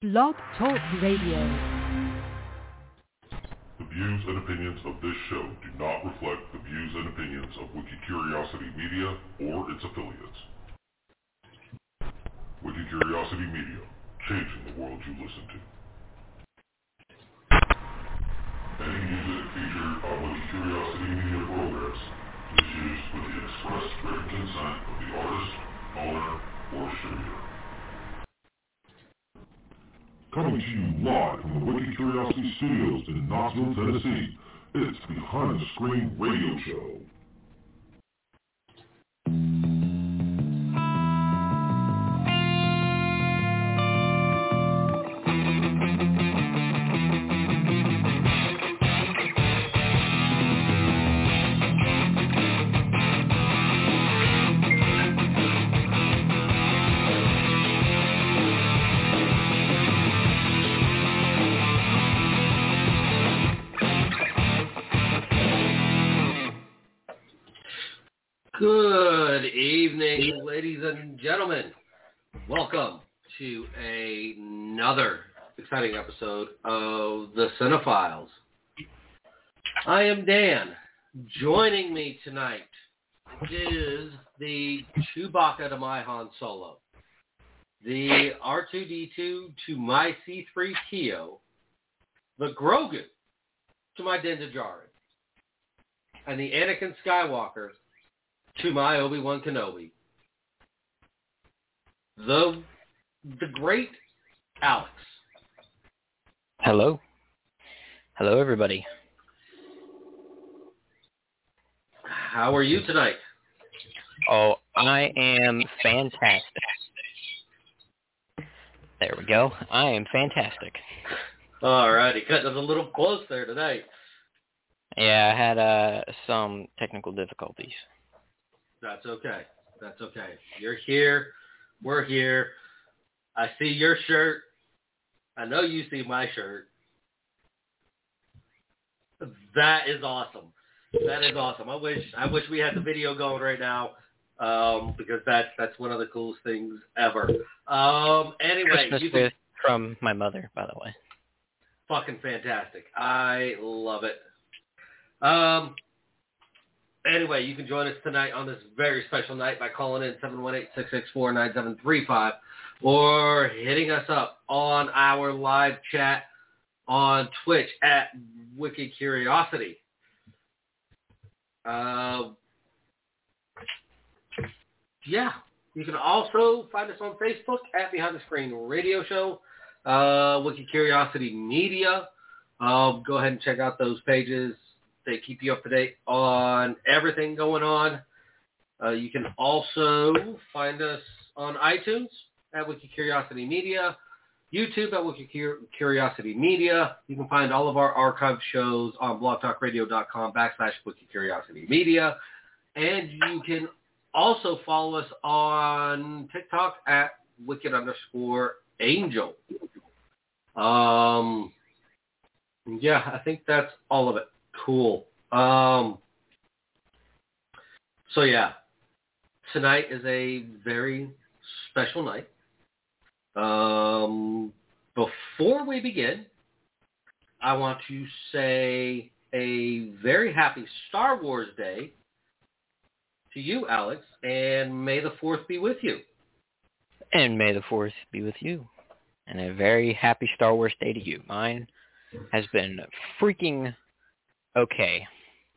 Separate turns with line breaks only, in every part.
Blog Talk Radio.
The views and opinions of this show do not reflect the views and opinions of Wikicuriosity Media or its affiliates. Wikicuriosity Media, changing the world you listen to. Any music featured on Wikicuriosity Media programs is used with the express written consent of the artist, owner, or distributor. Coming to you live from the Wikicuriosity Studios in Knoxville, Tennessee, it's Behind the Screen Radio Show.
Good evening, ladies and gentlemen. Welcome to another exciting episode of The Cinephiles. I am Dan. Joining me tonight is the Chewbacca to my Han Solo, the R2-D2 to my C-3PO, the Grogu to my Din Djarin, and the Anakin Skywalker to my Obi-Wan Kenobi. The great Alex.
Hello. Hello, everybody.
How are you tonight?
Oh, I am fantastic. There we go. I am fantastic.
All righty. Cutting us a little close there tonight.
Yeah, I had some technical difficulties.
That's okay. That's okay. You're here. We're here. I see your shirt. I know you see my shirt. That is awesome. That is awesome. I wish we had the video going right now, because that's one of the coolest things ever. Anyway,
Christmas gift from my mother, by the way.
Fucking fantastic. I love it. Anyway, you can join us tonight on this very special night by calling in 718-664-9735 or hitting us up on our live chat on Twitch at Wikicuriosity. Yeah, you can also find us on Facebook at Behind the Screen Radio Show, Wikicuriosity Media. Go ahead and check out those pages. They keep you up to date on everything going on. You can also find us on iTunes at Wikicuriosity Media, YouTube at Wikicuriosity Media. You can find all of our archived shows on blogtalkradio.com/Wikicuriosity Media. And you can also follow us on TikTok at Wicked_Angel. Yeah, I think that's all of it. Cool. So yeah, tonight is a very special night. Before we begin, I want to say a very happy Star Wars Day to you, Alex, and may the 4th be with you.
And may the 4th be with you. And a very happy Star Wars Day to you. Mine has been freaking okay.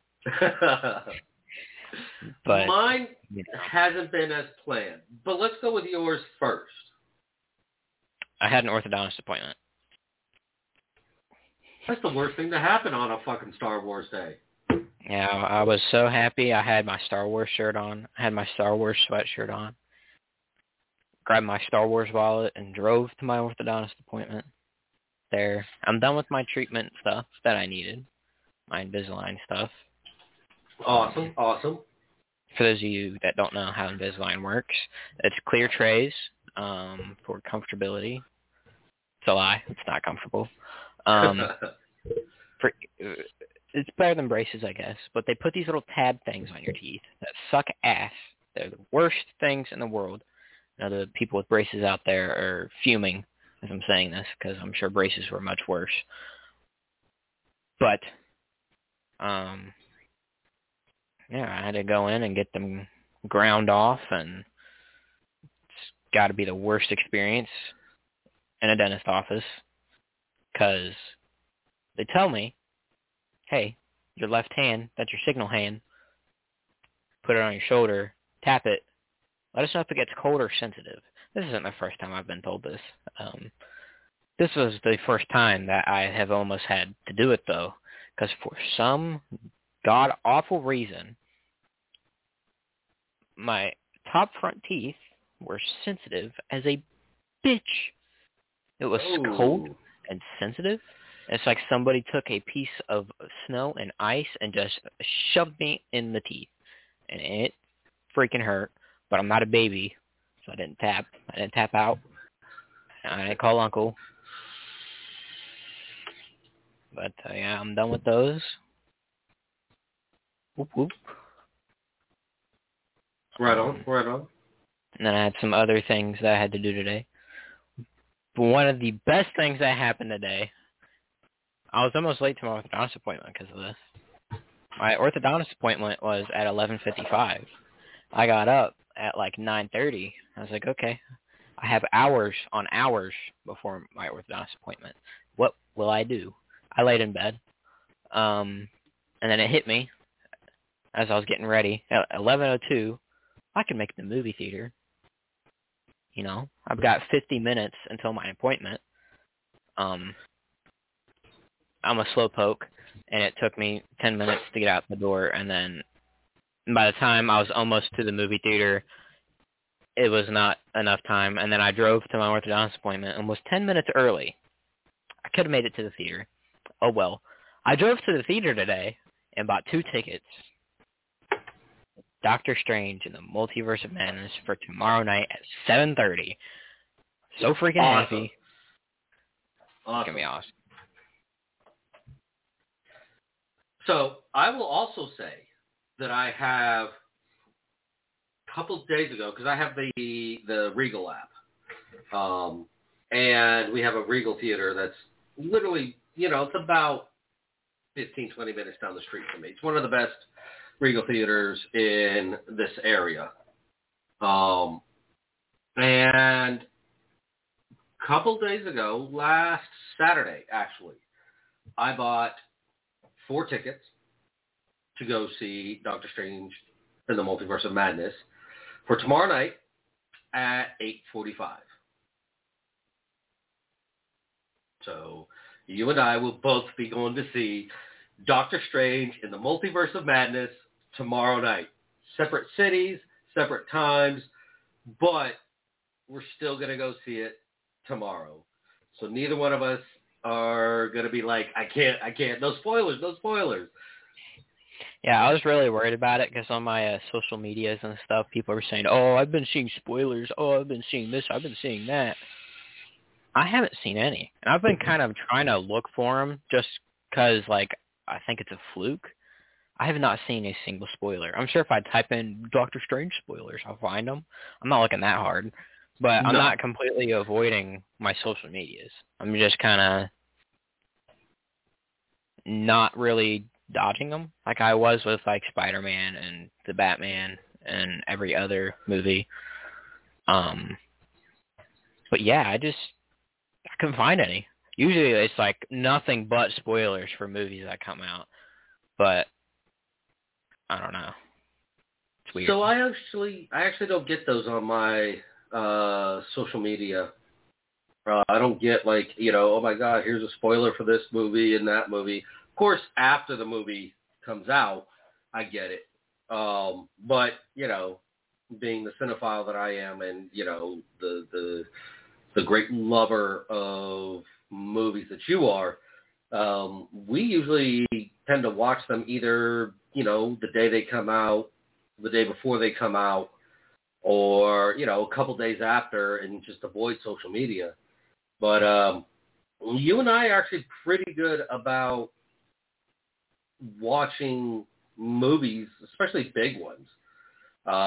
But
mine hasn't been as planned. But let's go with yours first.
I had an orthodontist appointment.
That's the worst thing to happen on a fucking Star Wars Day.
Yeah, I was so happy. I had my Star Wars shirt on. I had my Star Wars sweatshirt on. Grabbed my Star Wars wallet and drove to my orthodontist appointment. There. I'm done with my treatment stuff that I needed. My Invisalign stuff.
Awesome.
For those of you that don't know how Invisalign works, it's clear trays for comfortability. It's a lie. It's not comfortable. It's better than braces, I guess. But they put these little tab things on your teeth that suck ass. They're the worst things in the world. You know, the people with braces out there are fuming as I'm saying this, because I'm sure braces were much worse. But, yeah, I had to go in and get them ground off, and it's got to be the worst experience in a dentist office, because they tell me, hey, your left hand, that's your signal hand, put it on your shoulder, tap it, let us know if it gets cold or sensitive. This isn't the first time I've been told this. This was the first time that I have almost had to do it, though, because for some god-awful reason, my top front teeth were sensitive as a bitch. It was cold and sensitive. It's like somebody took a piece of snow and ice and just shoved me in the teeth. And it freaking hurt, but I'm not a baby, so I didn't tap. I didn't tap out. I didn't call uncle. But, yeah, I'm done with those. Whoop, whoop.
Right on, right on.
And then I had some other things that I had to do today. But one of the best things that happened today, I was almost late to my orthodontist appointment because of this. My orthodontist appointment was at 11:55. I got up at like 9:30. I was like, okay, I have hours on hours before my orthodontist appointment. What will I do? I laid in bed. And then it hit me as I was getting ready. At 11:02, I can make the movie theater. You know, I've got 50 minutes until my appointment. I'm a slowpoke, and it took me 10 minutes to get out the door, and then by the time I was almost to the movie theater, it was not enough time, and then I drove to my orthodontist appointment and was 10 minutes early. I could have made it to the theater. Oh, well. I drove to the theater today and bought 2 tickets. Doctor Strange and the Multiverse of Madness for tomorrow night at 7:30. So freaking happy.
Awesome.
It's going to be awesome.
So I will also say that I have a couple of days ago, because I have the Regal app, and we have a Regal theater that's literally, it's about 15, 20 minutes down the street from me. It's one of the best Regal theaters in this area. And a couple days ago, last Saturday, actually, I bought 4 tickets to go see Doctor Strange and the Multiverse of Madness for tomorrow night at 8:45. So you and I will both be going to see Doctor Strange in the Multiverse of Madness tomorrow night. Separate cities, separate times, but we're still going to go see it tomorrow. So neither one of us are going to be like, I can't, no spoilers.
Yeah, I was really worried about it because on my social medias and stuff, people were saying, oh, I've been seeing spoilers. Oh, I've been seeing this. I've been seeing that. I haven't seen any. And I've been kind of trying to look for them just because, like, I think it's a fluke. I have not seen a single spoiler. I'm sure if I type in Doctor Strange spoilers, I'll find them. I'm not looking that hard. But I'm not completely avoiding my social medias. I'm just kind of not really dodging them like I was with, like, Spider-Man and the Batman and every other movie. But, yeah, I couldn't find any. Usually it's, like, nothing but spoilers for movies that come out. But I don't know. It's weird.
So I actually don't get those on my social media. I don't get like, oh my God, here's a spoiler for this movie and that movie. Of course, after the movie comes out, I get it. But, being the cinephile that I am and, the great lover of movies that you are, we usually tend to watch them either, the day they come out, the day before they come out, or, a couple days after and just avoid social media. But you and I are actually pretty good about watching movies, especially big ones.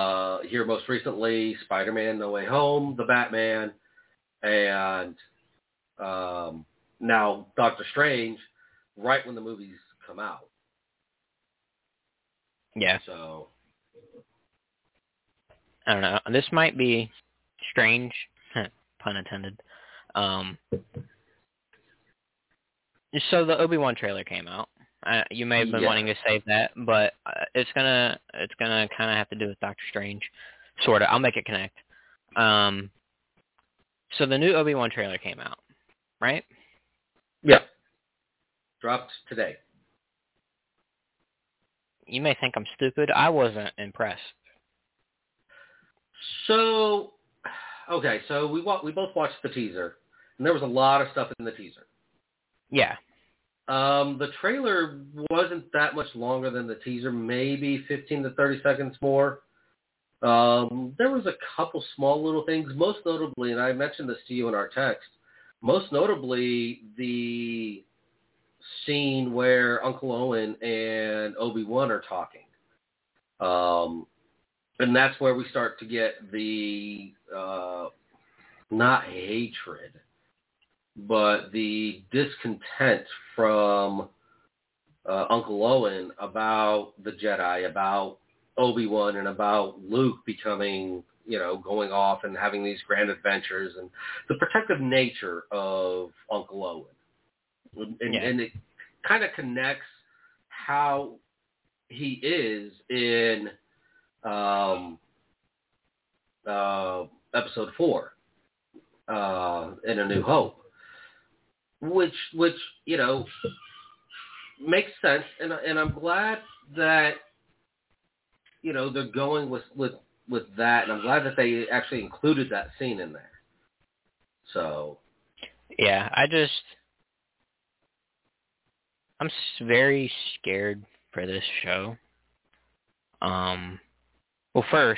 Here most recently, Spider-Man No Way Home, The Batman, and Now, Doctor Strange, right when the movies come out.
Yeah.
So,
I don't know. This might be strange, pun intended. So the Obi-Wan trailer came out. You may have been wanting to save that, but it's gonna kind of have to do with Doctor Strange, sort of. I'll make it connect. So the new Obi-Wan trailer came out, right?
Yeah. Dropped today.
You may think I'm stupid. I wasn't impressed.
So, okay, so we both watched the teaser, and there was a lot of stuff in the teaser.
Yeah.
The trailer wasn't that much longer than the teaser, maybe 15 to 30 seconds more. There was a couple small little things, most notably, and I mentioned this to you in our text, most notably the scene where Uncle Owen and Obi-Wan are talking. And that's where we start to get the, not hatred, but the discontent from Uncle Owen about the Jedi, about Obi-Wan, and about Luke becoming, going off and having these grand adventures, and the protective nature of Uncle Owen. And it kind of connects how he is in Episode 4, in A New Hope, which makes sense, and I'm glad that they're going with that, and I'm glad that they actually included that scene in there. So
yeah, I'm very scared for this show. Well, first,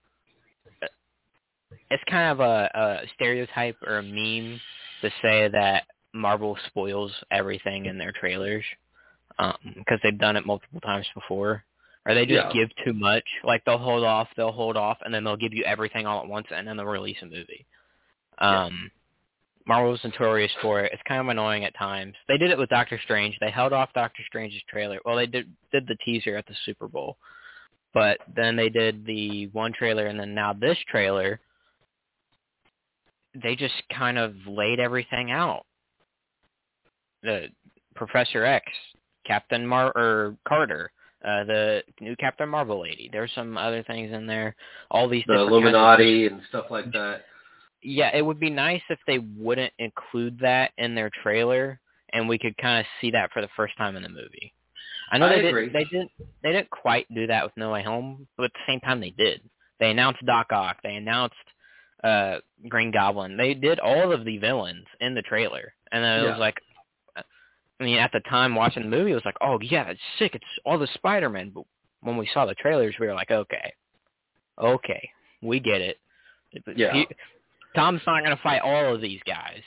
it's kind of a stereotype or a meme to say that Marvel spoils everything in their trailers, because they've done it multiple times before. Or they just give too much. Like, they'll hold off, and then they'll give you everything all at once, and then they'll release a movie. Marvel's notorious for it. It's kind of annoying at times. They did it with Doctor Strange. They held off Doctor Strange's trailer. Well, they did the teaser at the Super Bowl. But then they did the one trailer, and then now this trailer, they just kind of laid everything out. The Professor X, Captain Carter, the new Captain Marvel lady. There's some other things in there. All these
the Illuminati and stuff like that.
Yeah, it would be nice if they wouldn't include that in their trailer, and we could kind of see that for the first time in the movie. I know they didn't quite do that with No Way Home, but at the same time they did. They announced Doc Ock. They announced Green Goblin. They did all of the villains in the trailer, and then it was like, I mean, at the time watching the movie, it was like, oh yeah, that's sick. It's all the Spider-Man. But when we saw the trailers, we were like, okay, we get it. Tom's not going to fight all of these guys,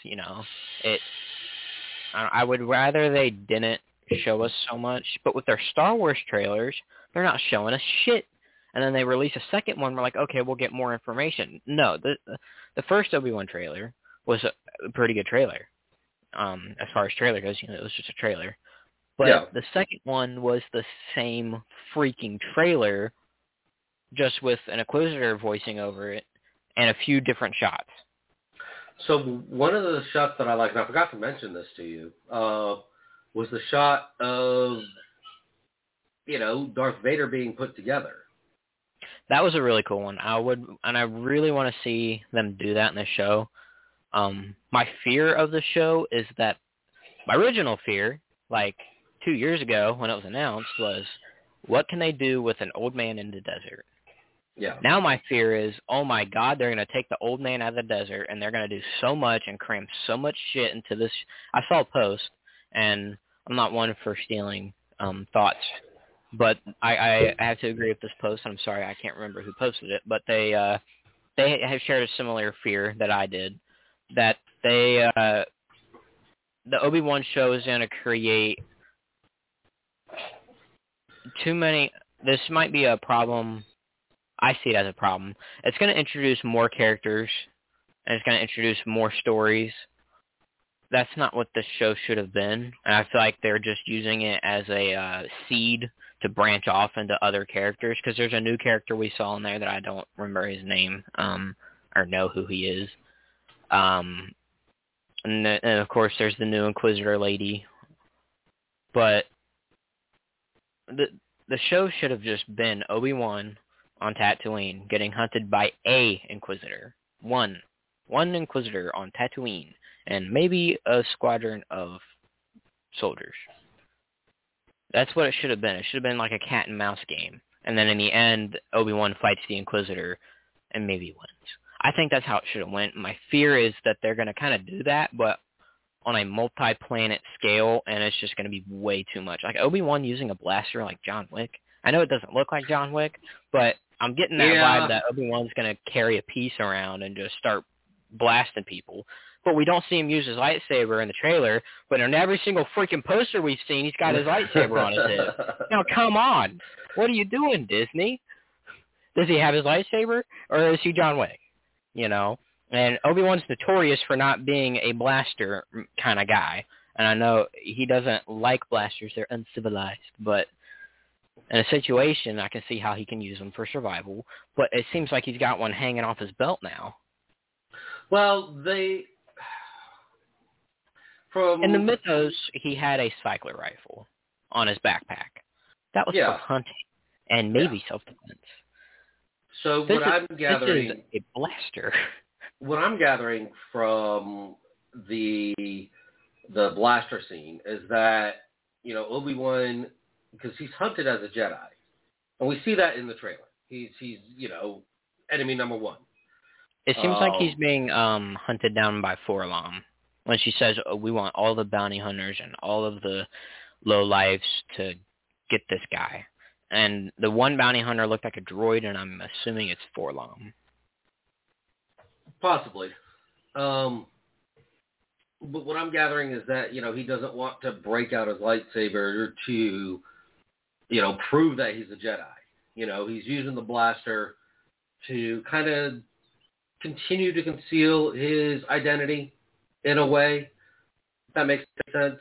I would rather they didn't show us so much. But with their Star Wars trailers, they're not showing us shit. And then they release a second one, we're like, okay, we'll get more information. No, the first Obi-Wan trailer was a pretty good trailer. As far as trailer goes, it was just a trailer. But the second one was the same freaking trailer, just with an Inquisitor voicing over it and a few different shots.
So one of the shots that I like, and I forgot to mention this to you, was the shot of, Darth Vader being put together.
That was a really cool one. I really want to see them do that in the show. My fear of the show is that my original fear, like 2 years ago when it was announced, was what can they do with an old man in the desert?
Yeah.
Now my fear is, oh my God, they're going to take the old man out of the desert and they're going to do so much and cram so much shit into this. I saw a post, and I'm not one for stealing thoughts, but I have to agree with this post. I'm sorry, I can't remember who posted it, but they have shared a similar fear that I did, that the Obi-Wan show is going to create too many. This might be a problem. I see it as a problem. It's going to introduce more characters, and it's going to introduce more stories, that's not what the show should have been. And I feel like they're just using it as a seed to branch off into other characters, because there's a new character we saw in there that I don't remember his name or know who he is. And of course, there's the new Inquisitor lady. But the show should have just been Obi-Wan on Tatooine getting hunted by a Inquisitor. One Inquisitor on Tatooine. And maybe a squadron of soldiers. That's what it should have been. It should have been like a cat and mouse game. And then in the end, Obi-Wan fights the Inquisitor and maybe wins. I think that's how it should have went. My fear is that they're going to kind of do that, but on a multi-planet scale, and it's just going to be way too much. Like Obi-Wan using a blaster like John Wick. I know it doesn't look like John Wick, but I'm getting that vibe that Obi-Wan's going to carry a piece around and just start blasting people. But we don't see him use his lightsaber in the trailer, but in every single freaking poster we've seen, he's got his lightsaber on his head. Now, come on. What are you doing, Disney? Does he have his lightsaber, or is he John Wick? You know? And Obi-Wan's notorious for not being a blaster kind of guy. And I know he doesn't like blasters. They're uncivilized. But in a situation, I can see how he can use them for survival. But it seems like he's got one hanging off his belt now.
Well,
in the mythos, he had a cycler rifle on his backpack. That was for hunting and maybe self-defense.
So what I'm gathering...
This is a blaster.
What I'm gathering from the blaster scene is that, you know, Obi-Wan, because he's hunted as a Jedi. And we see that in the trailer. He's you know, enemy number one.
It seems like he's being hunted down by 4-LOM. When she says, we want all the bounty hunters and all of the lowlifes to get this guy. And the one bounty hunter looked like a droid, and I'm assuming it's 4-LOM.
Possibly. But what I'm gathering is that, you know, he doesn't want to break out his lightsaber to, you know, prove that he's a Jedi. You know, he's using the blaster to kind of continue to conceal his identity in a way. If that makes sense.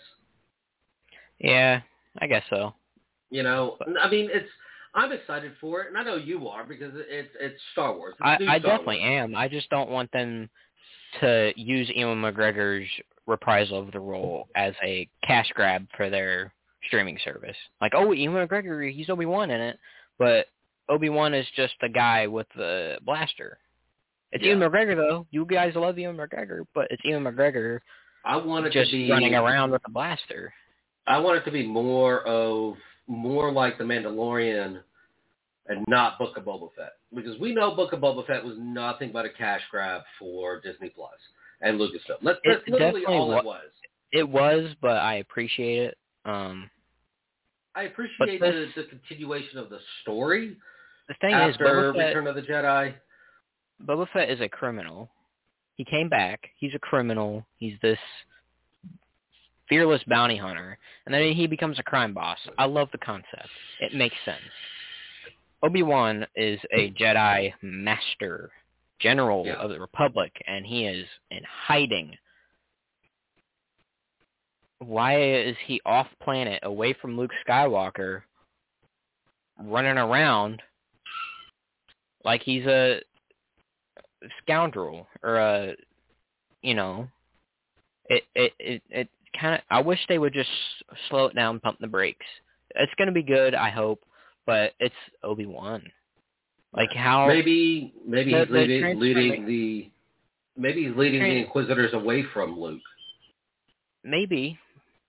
Yeah, I guess so.
You know, I mean, I'm excited for it, and I know you are because it's Star Wars.
I definitely am. I just don't want them to use Ewan McGregor's reprisal of the role as a cash grab for their streaming service. Like, oh, Ewan McGregor, he's Obi-Wan in it, but Obi-Wan is just a guy with the blaster. It's Ewan McGregor, though. You guys love Ewan McGregor, but it's Ewan McGregor just running around with a blaster.
I want it to be more like The Mandalorian and not Book of Boba Fett. Because we know Book of Boba Fett was nothing but a cash grab for Disney Plus and Lucasfilm. That's literally all it was.
It was, but I appreciate it.
I appreciate the continuation of the story.
The thing
after Return of the Jedi.
Boba Fett is a criminal. He came back. He's a criminal. He's this fearless bounty hunter. And then he becomes a crime boss. I love the concept. It makes sense. Obi-Wan is a Jedi master general of the Republic, and he is in hiding. Why is he off planet, away from Luke Skywalker, running around like he's a scoundrel or a, you know, it kind of, I wish they would just slow it down, pump the brakes. It's going to be good, I hope, but it's Obi-Wan. Like how
maybe he's leading the Inquisitors away from Luke.
Maybe.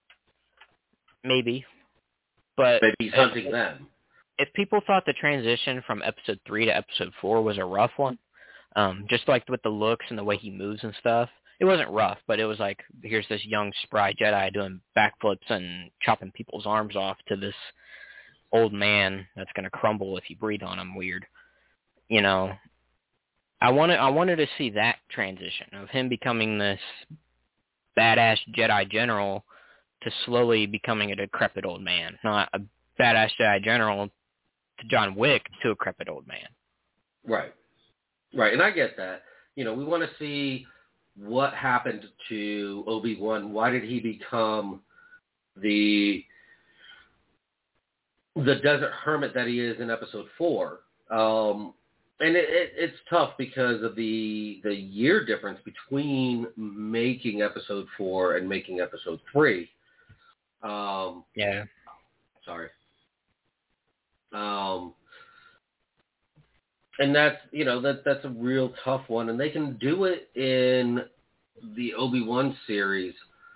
Maybe
But
he's hunting them.
If people thought the transition from episode 3 to episode 4 was a rough one, just like with the looks and the way he moves and stuff, it wasn't rough, but it was like, here's this young, spry Jedi doing backflips and chopping people's arms off to this old man that's going to crumble if you breathe on him weird. You know, I wanted to see that transition of him becoming this badass Jedi general to slowly becoming a decrepit old man, not a badass Jedi general to John Wick to a decrepit old man.
Right. And I get that. You know, we want to see what happened to Obi-Wan? Why did he become the desert hermit that he is in Episode 4? And it's tough because of the year difference between making Episode 4 and making Episode 3.
Yeah.
Sorry. And that's, that's a real tough one. And they can do it in the Obi-Wan series.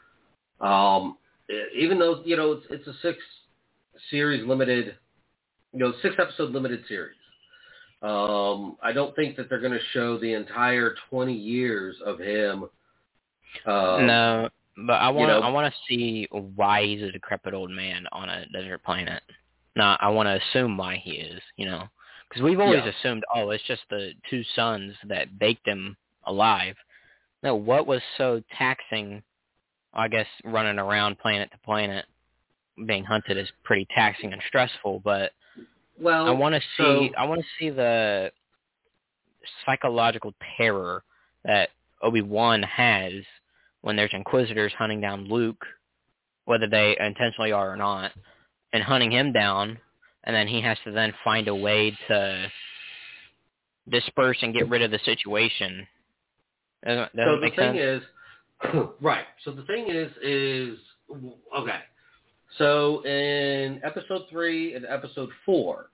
Even though, it's a 6-series limited, 6-episode limited series. I don't think that they're going to show the entire 20 years of him.
No, but I want to see why he's a decrepit old man on a desert planet. No, I want to assume why he is, because we've always assumed, it's just the 2 sons that baked him alive. No, what was so taxing? I guess running around planet to planet, being hunted is pretty taxing and stressful. But I want to see the psychological terror that Obi-Wan has when there's Inquisitors hunting down Luke, whether they intentionally are or not, and hunting him down, and then he has to then find a way to disperse and get rid of the situation. Doesn't make sense?
Right. So the thing is okay. So in Episode 3 and Episode 4,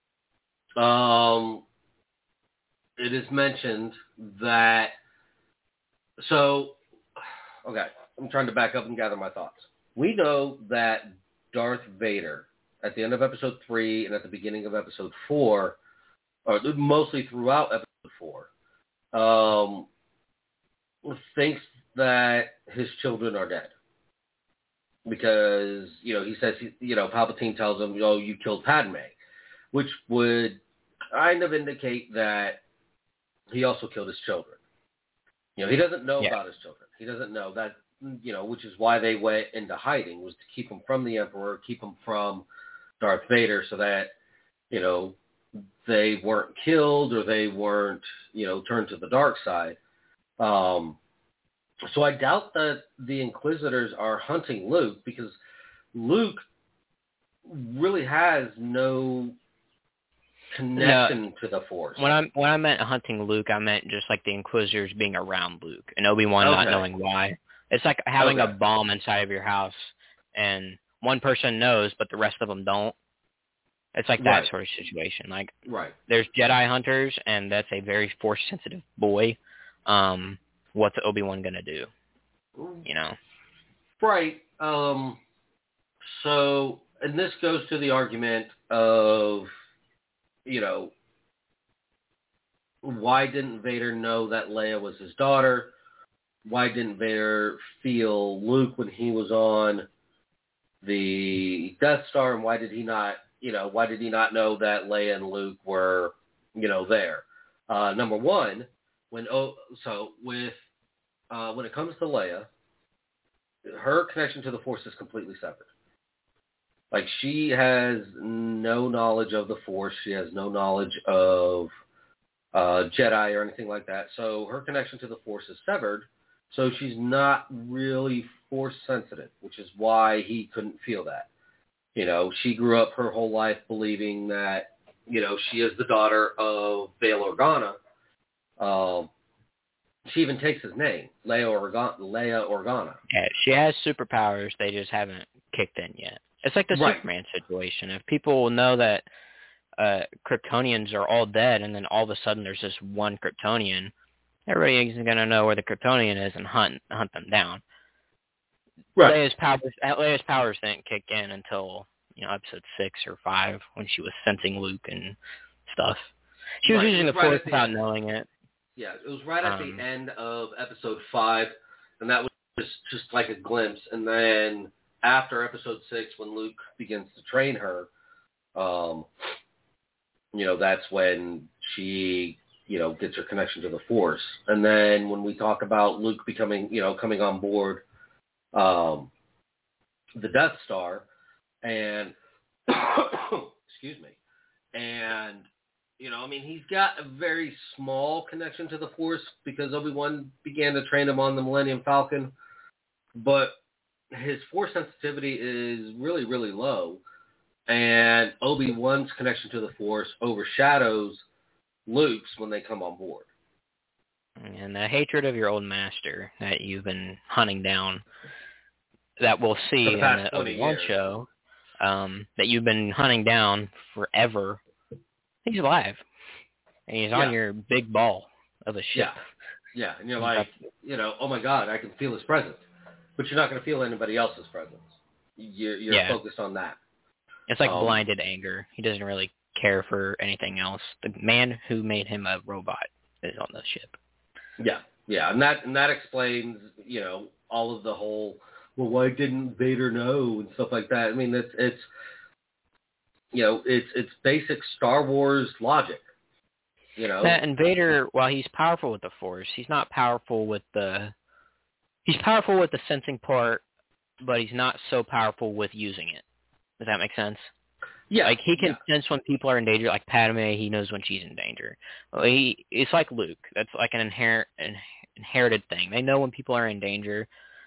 it is mentioned that. So, okay, I'm trying to back up and gather my thoughts. We know that Darth Vader, at the end of Episode 3 and at the beginning of Episode 4, or mostly throughout Episode 4, thinks that his children are dead. Because, he says, Palpatine tells him, you killed Padme, which would kind of indicate that he also killed his children. He doesn't know about his children. He doesn't know that, which is why they went into hiding, was to keep him from the Emperor, keep him from Darth Vader, so that, they weren't killed or they weren't, turned to the dark side. So I doubt that the Inquisitors are hunting Luke, because Luke really has no connection to the Force.
When I meant hunting Luke, I meant just like the Inquisitors being around Luke and Obi-Wan not knowing why. It's like having a bomb inside of your house and one person knows but the rest of them don't. It's like that sort of situation. Like, there's Jedi hunters, and that's a very Force-sensitive boy. What's Obi-Wan going to do?
Right. So, and this goes to the argument of, why didn't Vader know that Leia was his daughter? Why didn't Vader feel Luke when he was on the Death Star? And why did he not know that Leia and Luke were, there? Number one, when it comes to Leia, her connection to the Force is completely severed. Like, she has no knowledge of the Force. She has no knowledge of Jedi or anything like that. So her connection to the Force is severed. So she's not really Force sensitive, which is why he couldn't feel that. She grew up her whole life believing that, she is the daughter of Bail Organa. She even takes his name, Leia Organa.
Yeah, she has superpowers. They just haven't kicked in yet. It's like the Superman situation. If people know that Kryptonians are all dead, and then all of a sudden there's this one Kryptonian, everybody is going to know where the Kryptonian is and hunt them down. Right. Leia's powers didn't kick in until Episode 6 or 5 when she was sensing Luke and stuff. She was using the Force without knowing it.
Yeah, it was right at the end of Episode 5, and that was just like a glimpse. And then after Episode 6, when Luke begins to train her, that's when she, gets her connection to the Force. And then when we talk about Luke becoming, coming on board the Death Star, and excuse me, and I mean, he's got a very small connection to the Force because Obi-Wan began to train him on the Millennium Falcon, but his Force sensitivity is really, really low, and Obi-Wan's connection to the Force overshadows Luke's when they come on board.
And the hatred of your old master that you've been hunting down, that we'll see in the Obi-Wan show, that you've been hunting down forever, he's alive. And he's on your big ball of a ship.
Yeah, and you're like, oh my God, I can feel his presence. But you're not going to feel anybody else's presence. You're focused on that.
It's like blinded anger. He doesn't really care for anything else. The man who made him a robot is on the ship.
Yeah, and that explains, all of the whole, well, why didn't Vader know and stuff like that. I mean, it's basic Star Wars logic.
And Vader, while he's powerful with the Force, he's not powerful with the. He's powerful with the sensing part, but he's not so powerful with using it. Does that make sense?
Yeah.
Like, he can sense when people are in danger. Like Padme, he knows when she's in danger. It's like Luke. That's like an inherited thing. They know when people are in danger.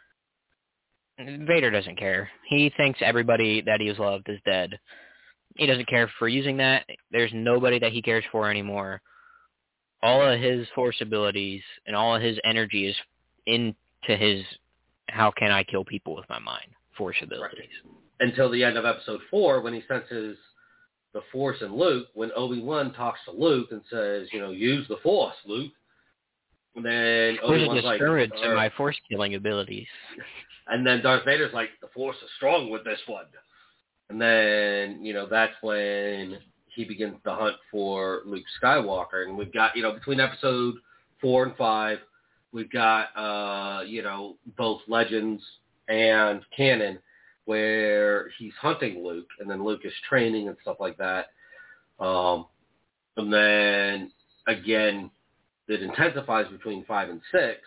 Vader doesn't care. He thinks everybody that he has loved is dead. He doesn't care for using that. There's nobody that he cares for anymore. All of his Force abilities and all of his energy is into his how can I kill people with my mind Force abilities.
Right. Until the end of Episode 4, when he senses the Force in Luke, when Obi-Wan talks to Luke and says, use the Force, Luke. And then Obi-Wan's like,
to my Force killing abilities.
And then Darth Vader's like, the Force is strong with this one. And then, that's when he begins the hunt for Luke Skywalker. And we've got, between Episode 4 and 5, we've got, both Legends and canon where he's hunting Luke, and then Luke is training and stuff like that. And then, again, it intensifies between 5 and 6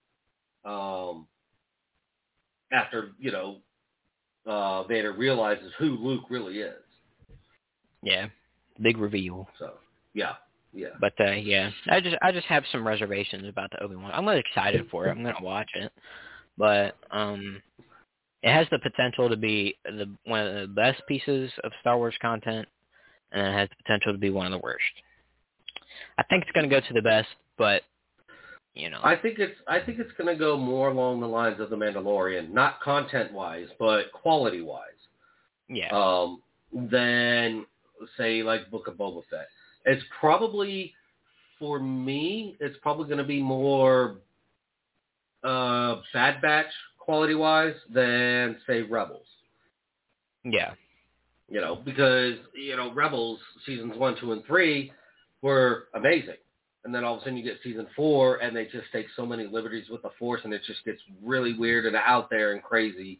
after, Vader realizes who Luke really is.
Yeah, big reveal.
So, yeah.
But I just have some reservations about the Obi-Wan. I'm really excited for it. I'm gonna watch it, but it has the potential to be one of the best pieces of Star Wars content, and it has the potential to be one of the worst. I think it's gonna go to the best, but
I think it's gonna go more along the lines of The Mandalorian, not content-wise, but quality-wise.
Yeah.
Than say like Book of Boba Fett. It's probably, for me, it's probably going to be more Bad Batch quality-wise than, say, Rebels.
Yeah.
Because, Rebels, seasons 1, 2, and 3 were amazing. And then all of a sudden you get season 4, and they just take so many liberties with the Force, and it just gets really weird and out there and crazy.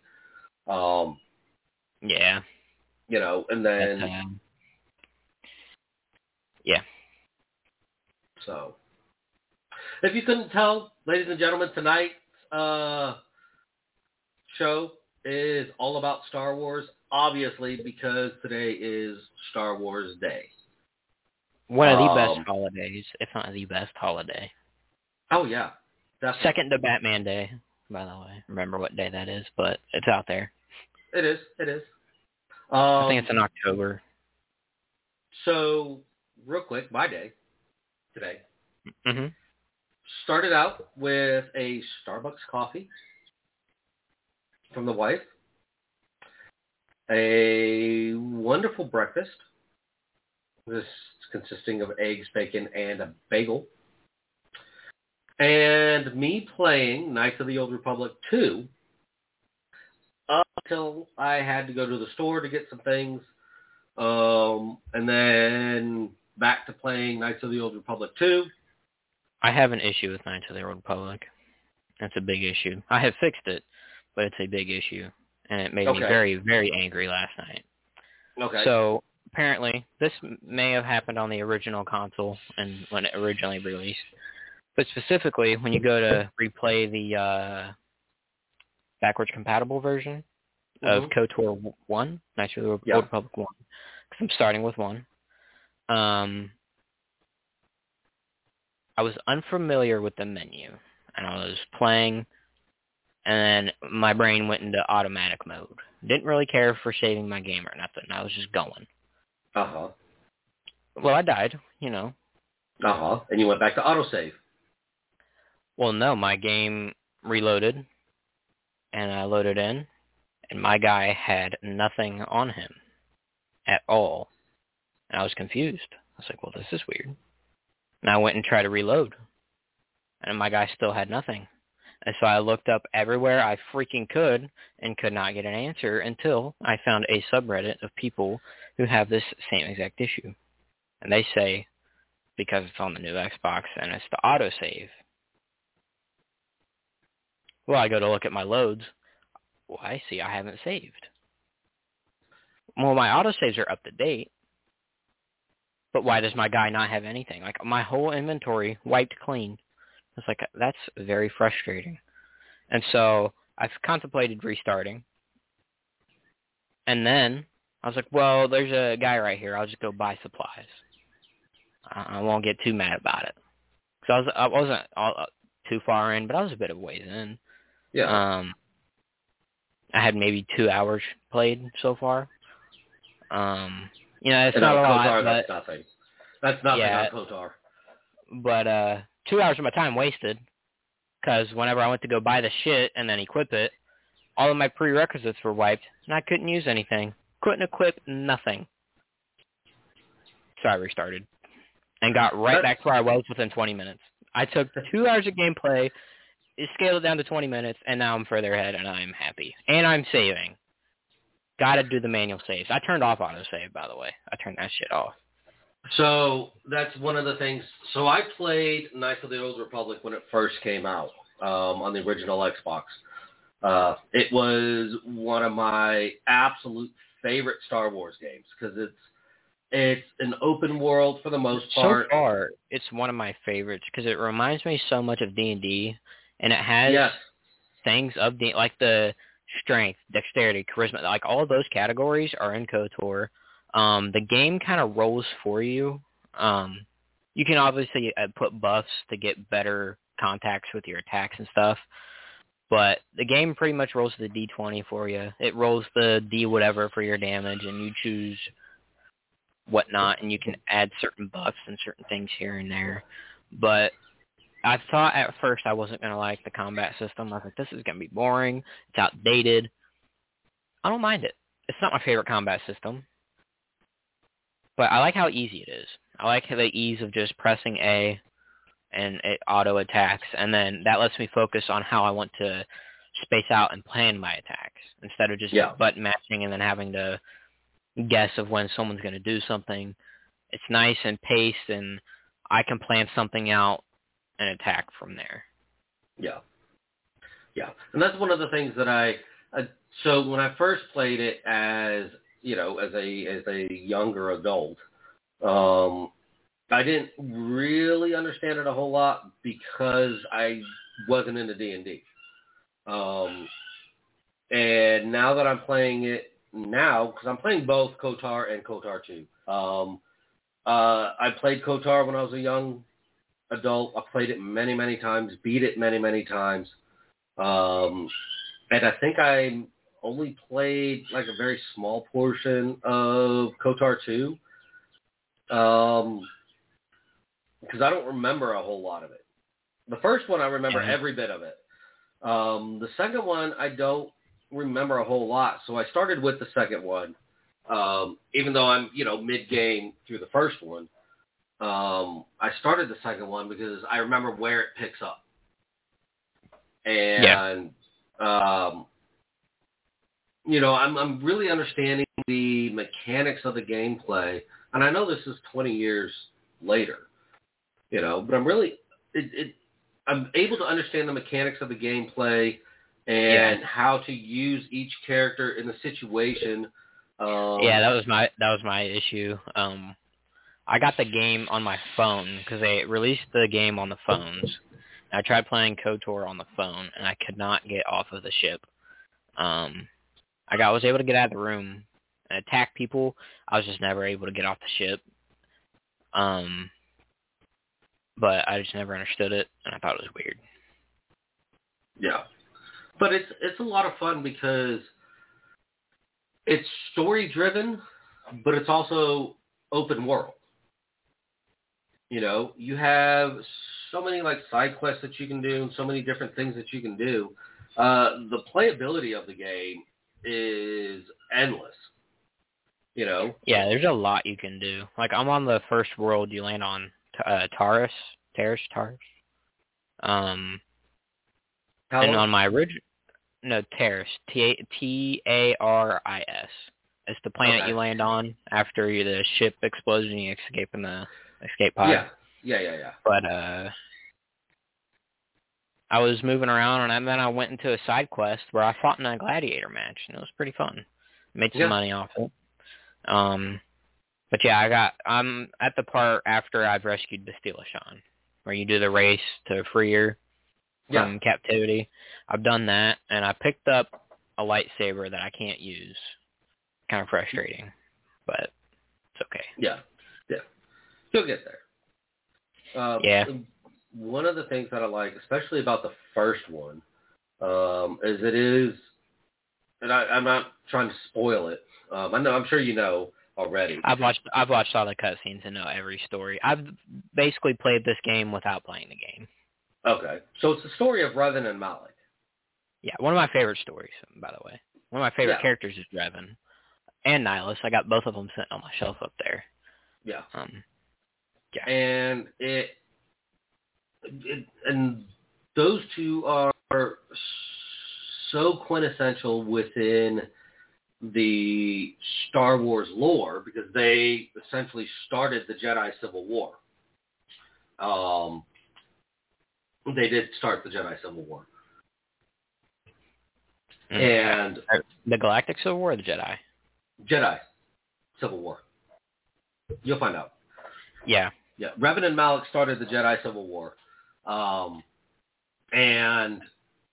Yeah.
And then...
yeah.
So, if you couldn't tell, ladies and gentlemen, tonight's show is all about Star Wars, obviously, because today is Star Wars Day.
One of the best holidays, if not the best holiday.
Oh, yeah. Definitely.
Second to Batman Day, by the way. Remember what day that is, but it's out there.
It is.
I think it's in October.
So, real quick, my day today
Mm-hmm.
started out with a Starbucks coffee from the wife, a wonderful breakfast, this consisting of eggs, bacon, and a bagel, and me playing Knights of the Old Republic 2 up until I had to go to the store to get some things, and then back to playing Knights of the Old Republic 2.
I have an issue with Knights of the Old Republic. That's a big issue. I have fixed it, but it's a big issue, and it made me very, very angry last night.
Okay.
So, apparently, this may have happened on the original console and when it originally released, but specifically, when you go to replay the backwards compatible version of KOTOR 1, Knights of the Old Republic 1, because I'm starting with 1, I was unfamiliar with the menu, and I was playing, and then my brain went into automatic mode. Didn't really care for saving my game or nothing. I was just going.
Uh-huh.
Well, I died,
Uh-huh. And you went back to autosave.
Well, no, my game reloaded, and I loaded in, and my guy had nothing on him at all. And I was confused. I was like, well, this is weird. And I went and tried to reload, and my guy still had nothing. And so I looked up everywhere I freaking could and could not get an answer until I found a subreddit of people who have this same exact issue. And they say, because it's on the new Xbox and it's the autosave. Well, I go to look at my loads. Well, I see I haven't saved. Well, my autosaves are up to date. But why does my guy not have anything? Like, my whole inventory wiped clean. It's like, that's very frustrating. And so I've contemplated restarting. And then I was like, well, there's a guy right here. I'll just go buy supplies. I won't get too mad about it. Because I wasn't too far in, but I was a bit of ways in.
Yeah.
I had maybe 2 hours played so far. It's
and
not a lot.
KOTOR,
But
that's nothing. That's nothing on KOTOR.
But 2 hours of my time wasted. Because whenever I went to go buy the shit and then equip it, all of my prerequisites were wiped, and I couldn't use anything. Couldn't equip nothing. So I restarted. And got right back to where I was within 20 minutes. I took 2 hours of gameplay, scaled it down to 20 minutes, and now I'm further ahead, and I'm happy. And I'm saving. Gotta do the manual saves. I turned off autosave, by the way. I turned that shit off.
So that's one of the things. So I played Knights of the Old Republic when it first came out on the original Xbox. It was one of my absolute favorite Star Wars games because it's an open world for the most part.
So far, it's one of my favorites because it reminds me so much of D&D, and it has things of like the strength, dexterity, charisma, like all of those categories are in KOTOR. The game kind of rolls for you. You can obviously put buffs to get better contacts with your attacks and stuff, but the game pretty much rolls the D20 for you. It rolls the D whatever for your damage, and you choose whatnot, and you can add certain buffs and certain things here and there. But I thought at first I wasn't going to like the combat system. I was like, this is going to be boring. It's outdated. I don't mind it. It's not my favorite combat system. But I like how easy it is. I like the ease of just pressing A and it auto attacks, and then that lets me focus on how I want to space out and plan my attacks instead of just button matching and then having to guess of when someone's going to do something. It's nice and paced, and I can plan something out and attack from there.
Yeah. And that's one of the things that so when I first played it as a younger adult, I didn't really understand it a whole lot because I wasn't into D&D. And now that I'm playing it because I'm playing both KOTOR and KOTOR 2. I played KOTOR when I was a young adult. I played it many, many times, beat it many, many times. And I think I only played like a very small portion of KOTOR 2. Because I don't remember a whole lot of it. The first one, I remember every bit of it. The second one, I don't remember a whole lot. So I started with the second one. Even though I'm, mid-game through the first one, I started the second one because I remember where it picks up. And, I'm really understanding the mechanics of the gameplay. And I know this is 20 years later, but I'm really, I'm able to understand the mechanics of the gameplay and how to use each character in the situation.
That was my issue. I got the game on my phone because they released the game on the phones. I tried playing KOTOR on the phone, and I could not get off of the ship. I was able to get out of the room and attack people. I was just never able to get off the ship. but I just never understood it, and I thought it was weird.
Yeah. But it's a lot of fun because it's story-driven, but it's also open world. You know, you have so many like side quests that you can do and so many different things that you can do. The playability of the game is endless. You know?
Yeah, there's a lot you can do. Like, I'm on the first world you land on, Taris. And on my original... No, Taris. Taris. It's the planet you land on after the ship explodes and you escape in the escape pod.
Yeah.
But I was moving around, and then I went into a side quest where I fought in a gladiator match, and it was pretty fun. Made some money off it. But yeah, I'm at the part after I've rescued Bastila Shan, where you do the race to free her from captivity. I've done that, and I picked up a lightsaber that I can't use. Kind of frustrating, but it's okay.
Yeah. You'll get there.
Yeah.
One of the things that I like, especially about the first one, is it is, and I'm not trying to spoil it. I'm sure you know already.
I've watched all the cutscenes and know every story. I've basically played this game without playing the game.
Okay, so it's the story of Revan and Malak.
Yeah, one of my favorite stories, by the way. One of my favorite characters is Revan and Nihilus. I got both of them sitting on my shelf up there.
Yeah.
Yeah.
And and those two are so quintessential within the Star Wars lore because they essentially started the Jedi Civil War. They did start the Jedi Civil War. And
the Galactic Civil War or the Jedi?
Jedi Civil War. You'll find out.
Yeah.
Revan and Malak started the Jedi Civil War. And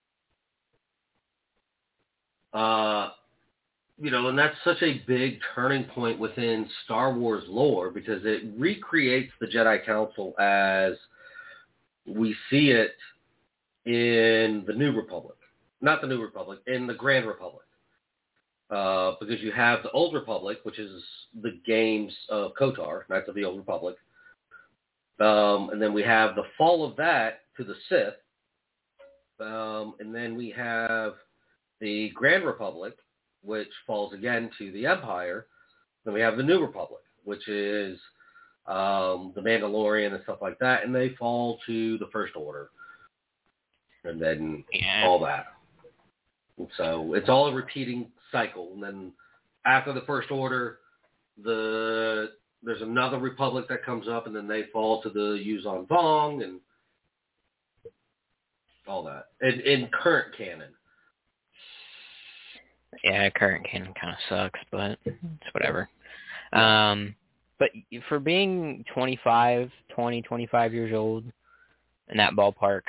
that's such a big turning point within Star Wars lore because it recreates the Jedi Council as we see it in the New Republic. Not the New Republic, in the Grand Republic. Because you have the Old Republic, which is the games of KOTOR, Knights of the Old Republic. And then we have the fall of that to the Sith. And then we have the Grand Republic, which falls again to the Empire. Then we have the New Republic, which is the Mandalorian and stuff like that. And they fall to the First Order. And then all that. And so it's all a repeating cycle. And then after the First Order, there's another republic that comes up, and then they fall to the Yuuzhan Vong and all that. In current canon.
Yeah, current canon kind of sucks, but it's whatever. But for being 25 years old in that ballpark,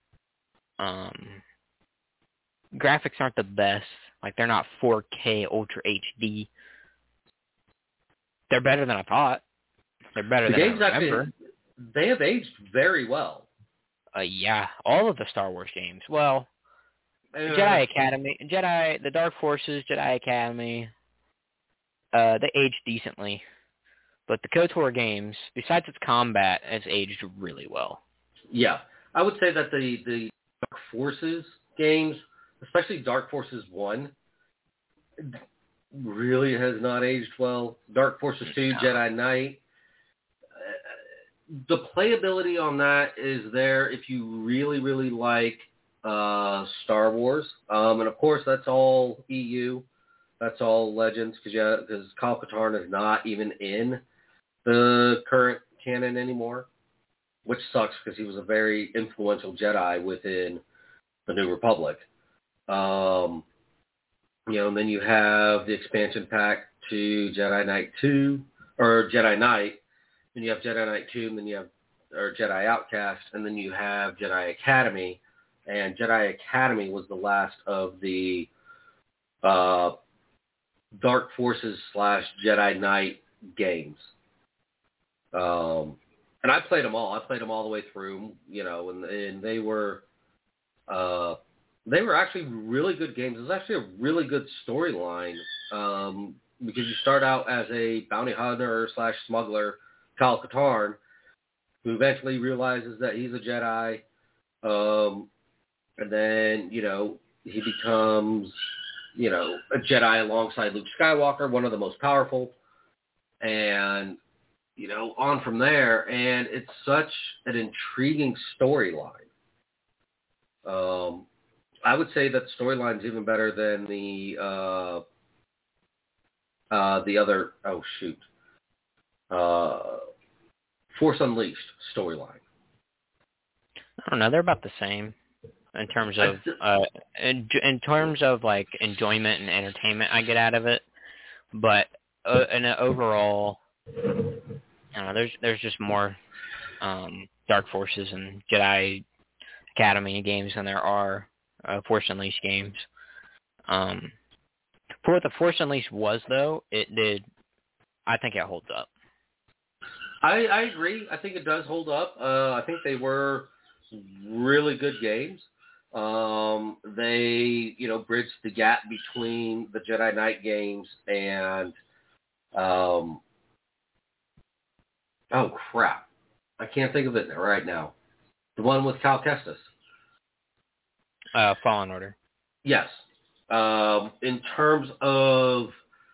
graphics aren't the best. Like, they're not 4K Ultra HD. They're better than I thought. They're better than I remember.
Actually, they have aged very well.
Yeah, all of the Star Wars games. Well, Jedi Academy, the Dark Forces, Jedi Academy, they aged decently. But the KOTOR games, besides its combat, has aged really well.
Yeah. I would say that the Dark Forces games, especially Dark Forces 1, really has not aged well. Dark Forces 2, Jedi Knight. The playability on that is there if you really, really like Star Wars. And, of course, that's all EU. That's all Legends because Kyle Katarn is not even in the current canon anymore, which sucks because he was a very influential Jedi within the New Republic. And then you have the expansion pack to Jedi Knight 2, or Jedi Knight, then you have Jedi Knight 2, and then you have Jedi Outcast, and then you have Jedi Academy, and Jedi Academy was the last of the Dark Forces / Jedi Knight games. And I played them all. I played them all the way through, and they were actually really good games. It was actually a really good storyline because you start out as a bounty hunter / smuggler, Kyle Katarn, who eventually realizes that he's a Jedi, and then he becomes a Jedi alongside Luke Skywalker, one of the most powerful, and on from there, and it's such an intriguing storyline. I would say that the storyline's even better than the other. Oh shoot, Force Unleashed storyline.
I don't know. They're about the same in terms of in terms of like enjoyment and entertainment I get out of it, but in an overall, I don't know. There's just more Dark Forces and Jedi Academy games than there are Force Unleashed games. For what the Force Unleashed was, though, I think it holds up.
I agree. I think it does hold up. I think they were really good games. They, bridged the gap between the Jedi Knight games and, oh crap, I can't think of it right now. The one with Cal Kestis.
Fallen Order.
Yes. In terms of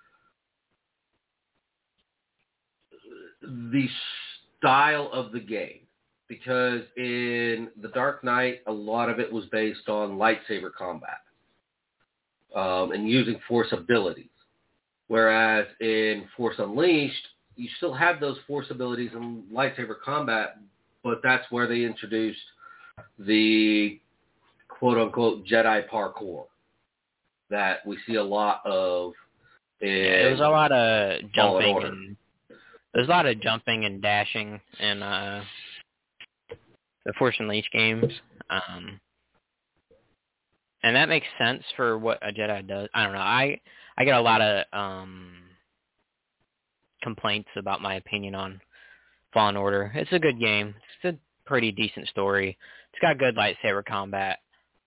the style of the game, because in The Dark Knight, a lot of it was based on lightsaber combat and using Force abilities. Whereas in Force Unleashed, you still have those Force abilities in lightsaber combat, but that's where they introduced the quote-unquote Jedi parkour that we see a lot of in
There's a lot of jumping there's a lot of jumping and dashing in the Force Unleashed games. And that makes sense for what a Jedi does. I don't know. I get a lot of complaints about my opinion on Fallen Order. It's a good game. It's a pretty decent story. It's got good lightsaber combat.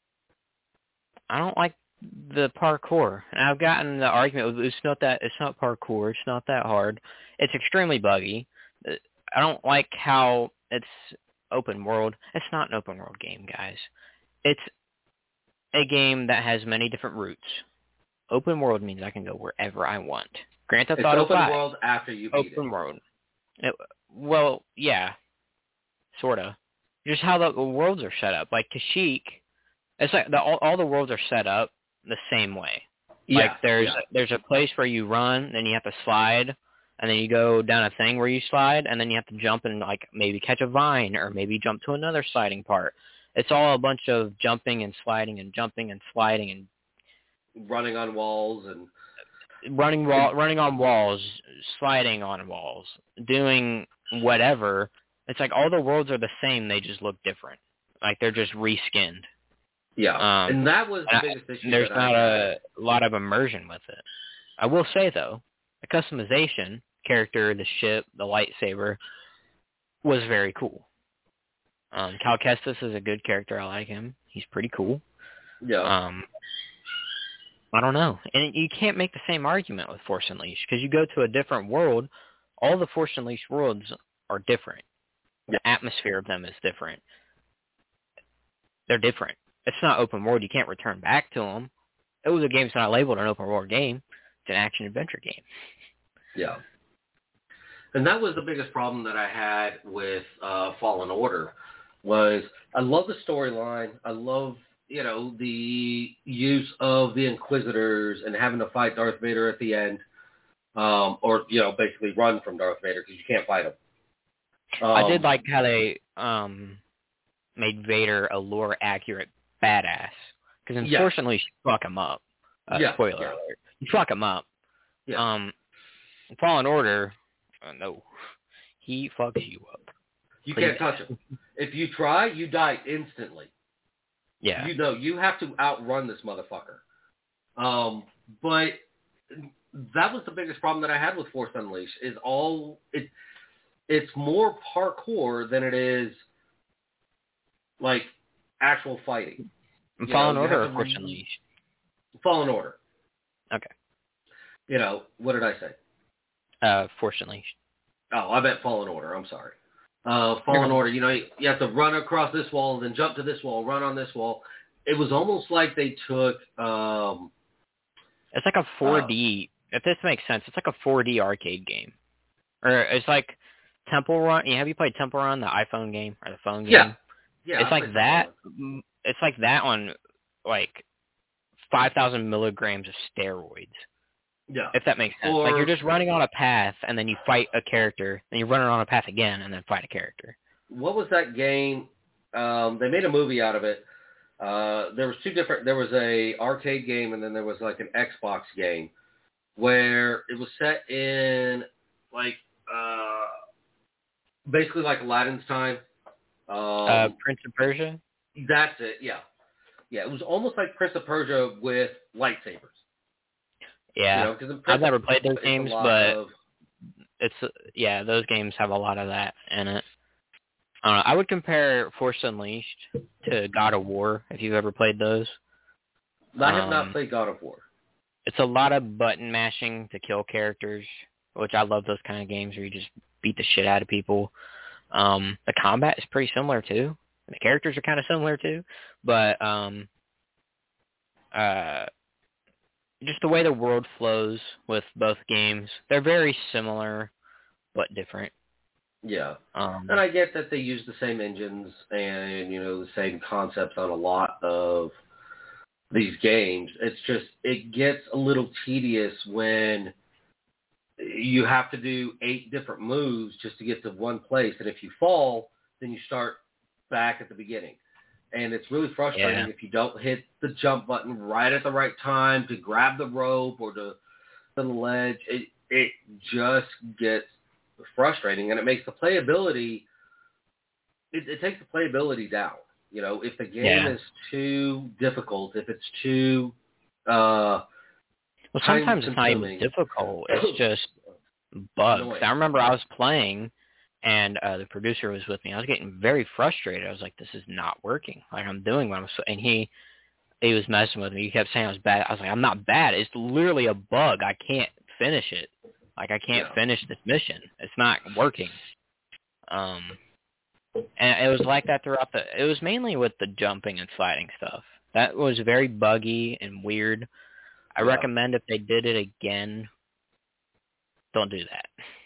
I don't like the parkour. And I've gotten the argument, it's not parkour, it's not that hard. It's extremely buggy. I don't like how it's open world. It's not an open world game, guys. It's a game that has many different routes. Open world means I can go wherever I want. Grand Theft Auto 5.
It's open world after you beat it.
Open world. Well, yeah, sort of. Just how the worlds are set up. Like Kashyyyk, it's like all the worlds are set up the same way.
Yeah,
like there's a place where you run, then you have to slide, and then you go down a thing where you slide, and then you have to jump and like maybe catch a vine or maybe jump to another sliding part. It's all a bunch of jumping and sliding and jumping and sliding and
running on walls and
running on walls, sliding on walls, doing whatever. It's like all the worlds are the same, they just look different. Like they're just reskinned.
Yeah, and that was the biggest issue.
There's not a lot of immersion with it. I will say, though, the customization, character, the ship, the lightsaber, was very cool. Cal Kestis is a good character. I like him. He's pretty cool.
Yeah.
I don't know. And you can't make the same argument with Force Unleashed, because you go to a different world. All the Force Unleashed worlds are different. The atmosphere of them is different. They're different. It's not open world. You can't return back to them. It was a game that's not labeled an open world game. It's an action-adventure game.
Yeah. And that was the biggest problem that I had with Fallen Order, was I love the storyline. I love, the use of the Inquisitors and having to fight Darth Vader at the end. Or, basically run from Darth Vader because you can't fight him.
I did like how they made Vader a lore-accurate badass. Because unfortunately, you fuck him up. Spoiler alert. You fuck him up.
Yeah.
Fallen Order, no. He fucks you up.
You can't touch him. If you try, you die instantly.
Yeah.
You have to outrun this motherfucker. But that was the biggest problem that I had with Force Unleashed, is it's more parkour than it is like actual fighting.
Fallen Order or Force Unleashed?
Fallen Order.
Okay.
What did I say?
Force Unleashed.
Oh, I meant Fallen Order. I'm sorry. Fallen Order, you have to run across this wall, then jump to this wall, run on this wall. It was almost like they took...
it's like a 4D... if this makes sense, it's like a 4D arcade game. Or it's like Temple Run. Have you played Temple Run, the iPhone game or the phone game?
Yeah.
It's like that. It's like that on like 5,000 milligrams of steroids. Yeah. If that makes sense. Like you're just running on a path and then you fight a character, then you run on a path again and then fight a character.
What was that game? They made a movie out of it. There was two different. There was a arcade game and then there was like an Xbox game where it was set in like basically like Aladdin's time.
Prince of Persia?
That's it, yeah. Yeah, it was almost like Prince of Persia with lightsabers.
Yeah, I've never played those games, but those games have a lot of that in it. I would compare Force Unleashed to God of War, if you've ever played those.
I have not played God of War.
It's a lot of button mashing to kill characters, which I love those kind of games where you just beat the shit out of people. The combat is pretty similar too. The characters are kind of similar too, but just the way the world flows with both games, they're very similar but different.
Yeah, and I get that they use the same engines and the same concepts on a lot of these games. It's just it gets a little tedious when you have to do 8 different moves just to get to one place, and if you fall, then you start back at the beginning. And it's really frustrating if you don't hit the jump button right at the right time to grab the rope or to the ledge. It just gets frustrating, and it makes the playability. It takes the playability down. If the game is too difficult, if it's too
well, sometimes it's not even difficult. It's just bugs. Annoying. I remember I was playing, and the producer was with me. I was getting very frustrated. I was like, "This is not working. Like I'm doing what I'm." And he was messing with me. He kept saying I was bad. I was like, "I'm not bad. It's literally a bug. I can't finish it. Like I can't finish this mission. It's not working." And it was like that throughout it was mainly with the jumping and sliding stuff. That was very buggy and weird. I recommend if they did it again, don't do that.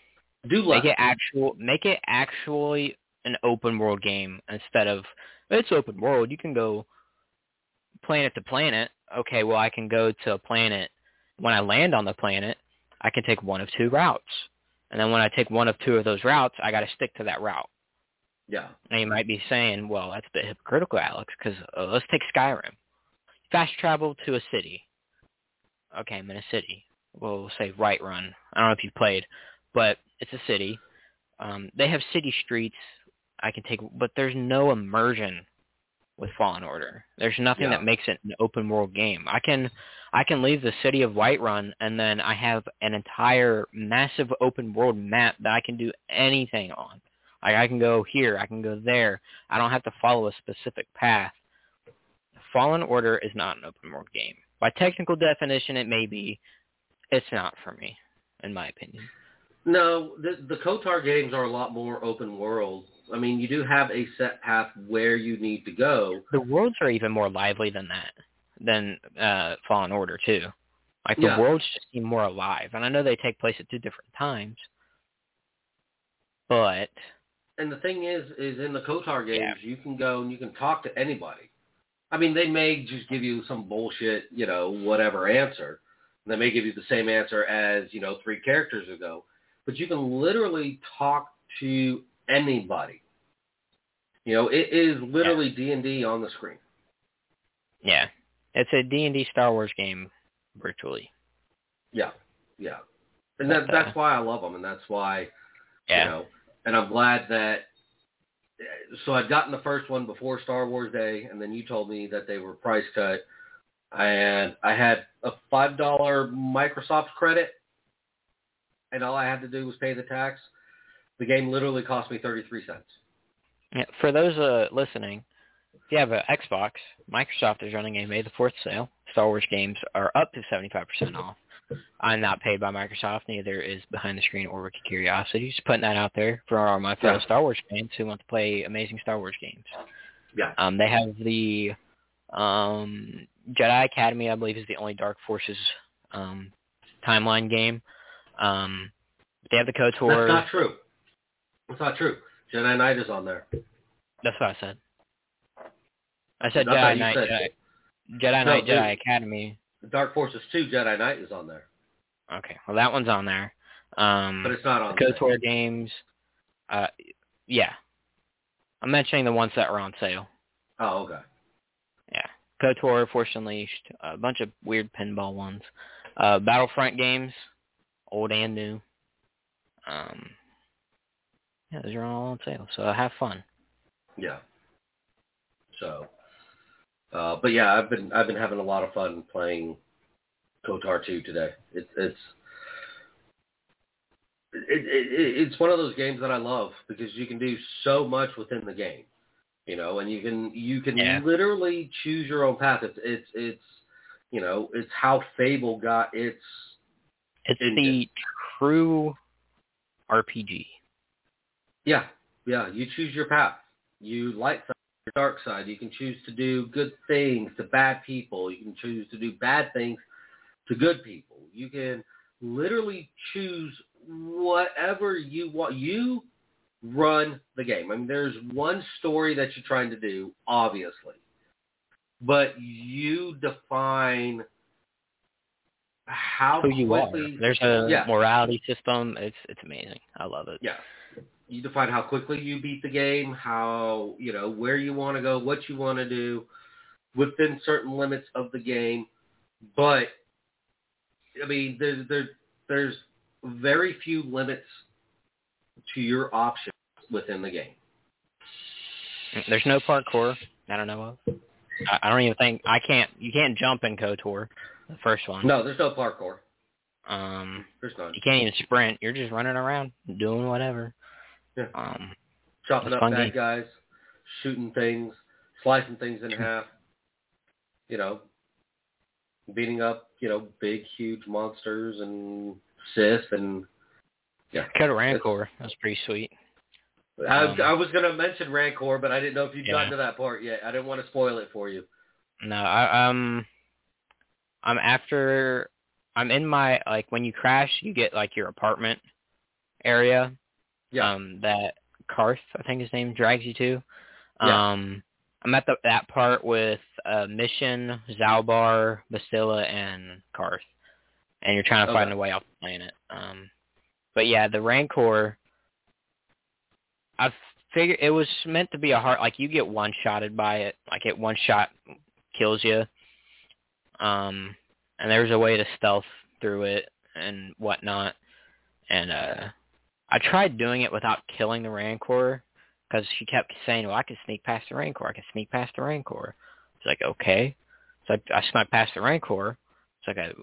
Make it actually an open world game instead of it's open world. You can go planet to planet. Okay, well I can go to a planet. When I land on the planet, I can take one of 2 routes. And then when I take one of 2 of those routes, I got to stick to that route.
Yeah.
And you might be saying, well, that's a bit hypocritical, Alex, because let's take Skyrim. Fast travel to a city. Okay, I'm in a city. We'll say Whiterun. I don't know if you've played, but it's a city. They have city streets I can take, but there's no immersion with Fallen Order. There's nothing that makes it an open world game. I can leave the city of Whiterun, and then I have an entire massive open world map that I can do anything on. Like I can go here, I can go there. I don't have to follow a specific path. Fallen Order is not an open world game. By technical definition, it may be. It's not for me, in my opinion.
No, the KOTOR games are a lot more open world. I mean, you do have a set path where you need to go.
The worlds are even more lively than Fallen Order, too. Like, the worlds just seem more alive. And I know they take place at 2 different times. But...
And the thing is in the KOTOR games, you can go and you can talk to anybody. I mean, they may just give you some bullshit, whatever answer. They may give you the same answer as, 3 characters ago. But you can literally talk to anybody. It is literally D&D on the screen.
Yeah. It's a D&D Star Wars game virtually.
Yeah. Yeah. And that's why I love them, and that's why, and I'm glad that, so I'd gotten the first one before Star Wars Day, and then you told me that they were price cut, and I had a $5 Microsoft credit, and all I had to do was pay the tax. The game literally cost me 33 cents.
Yeah, for those listening, if you have an Xbox, Microsoft is running a May the 4th sale. Star Wars games are up to 75% off. I'm not paid by Microsoft. Neither is Behind the Screen or Wiki Curiosity. Just putting that out there for all my fellow Star Wars fans who want to play amazing Star Wars games.
Yeah.
They have the Jedi Academy, I believe, is the only Dark Forces timeline game. They have the KOTOR.
That's not true. That's not true. Jedi Knight is on there.
That's what I said. I said Jedi Knight, Jedi Academy.
Dark Forces 2 Jedi Knight is on there.
Okay, well that one's on there.
But it's not on
the KOTOR games. Yeah. I'm mentioning the ones that were on sale.
Oh, okay.
Yeah. KOTOR, Force Unleashed, a bunch of weird pinball ones. Battlefront games, old and new. Yeah, those are all on sale, so have fun.
Yeah. So, but yeah, I've been having a lot of fun playing KOTOR 2 today. It's one of those games that I love because you can do so much within the game, you know, and you can literally choose your own path. It's you know, it's how Fable got its.
It's the true RPG.
Yeah, you choose your path. You light side, or dark side. You can choose to do good things to bad people. You can choose to do bad things to good people. You can literally choose whatever you want. You run the game. I mean, there's one story that you're trying to do, obviously, but you define how
who you
quickly.
Are. There's a morality system. It's amazing. I love it.
Yeah. You define how quickly you beat the game, how, you know, where you want to go, what you want to do within certain limits of the game. But, I mean, there's very few limits to your options within the game.
There's no parkour I don't know of. I don't even think you can't jump in KOTOR, the first one.
No, there's no parkour. There's none.
You can't even sprint. You're just running around doing whatever.
Yeah. Chopping up bad guys, shooting things, slicing things in half, you know, beating up, you know, big, huge monsters and Sith and, yeah.
Cut a Rancor. That's pretty sweet.
I was going to mention Rancor, but I didn't know if you'd gotten to that part yet. I didn't want to spoil it for you.
No, I'm in my, like, when you crash, you get, like, your apartment area.
Yeah.
That Karth, I think his name, drags you to.
Yeah.
I'm at that part with Mission, Zalbar, Bastilla, and Karth. And you're trying to find a way off the planet. But yeah, the Rancor, I figured it was meant to be a hard, like, you get one-shotted by it. Like, it one shot kills you. And there's a way to stealth through it and whatnot. And I tried doing it without killing the Rancor because she kept saying, well, I can sneak past the Rancor. I can sneak past the Rancor. It's like, okay. So I snuck past the Rancor. It's like,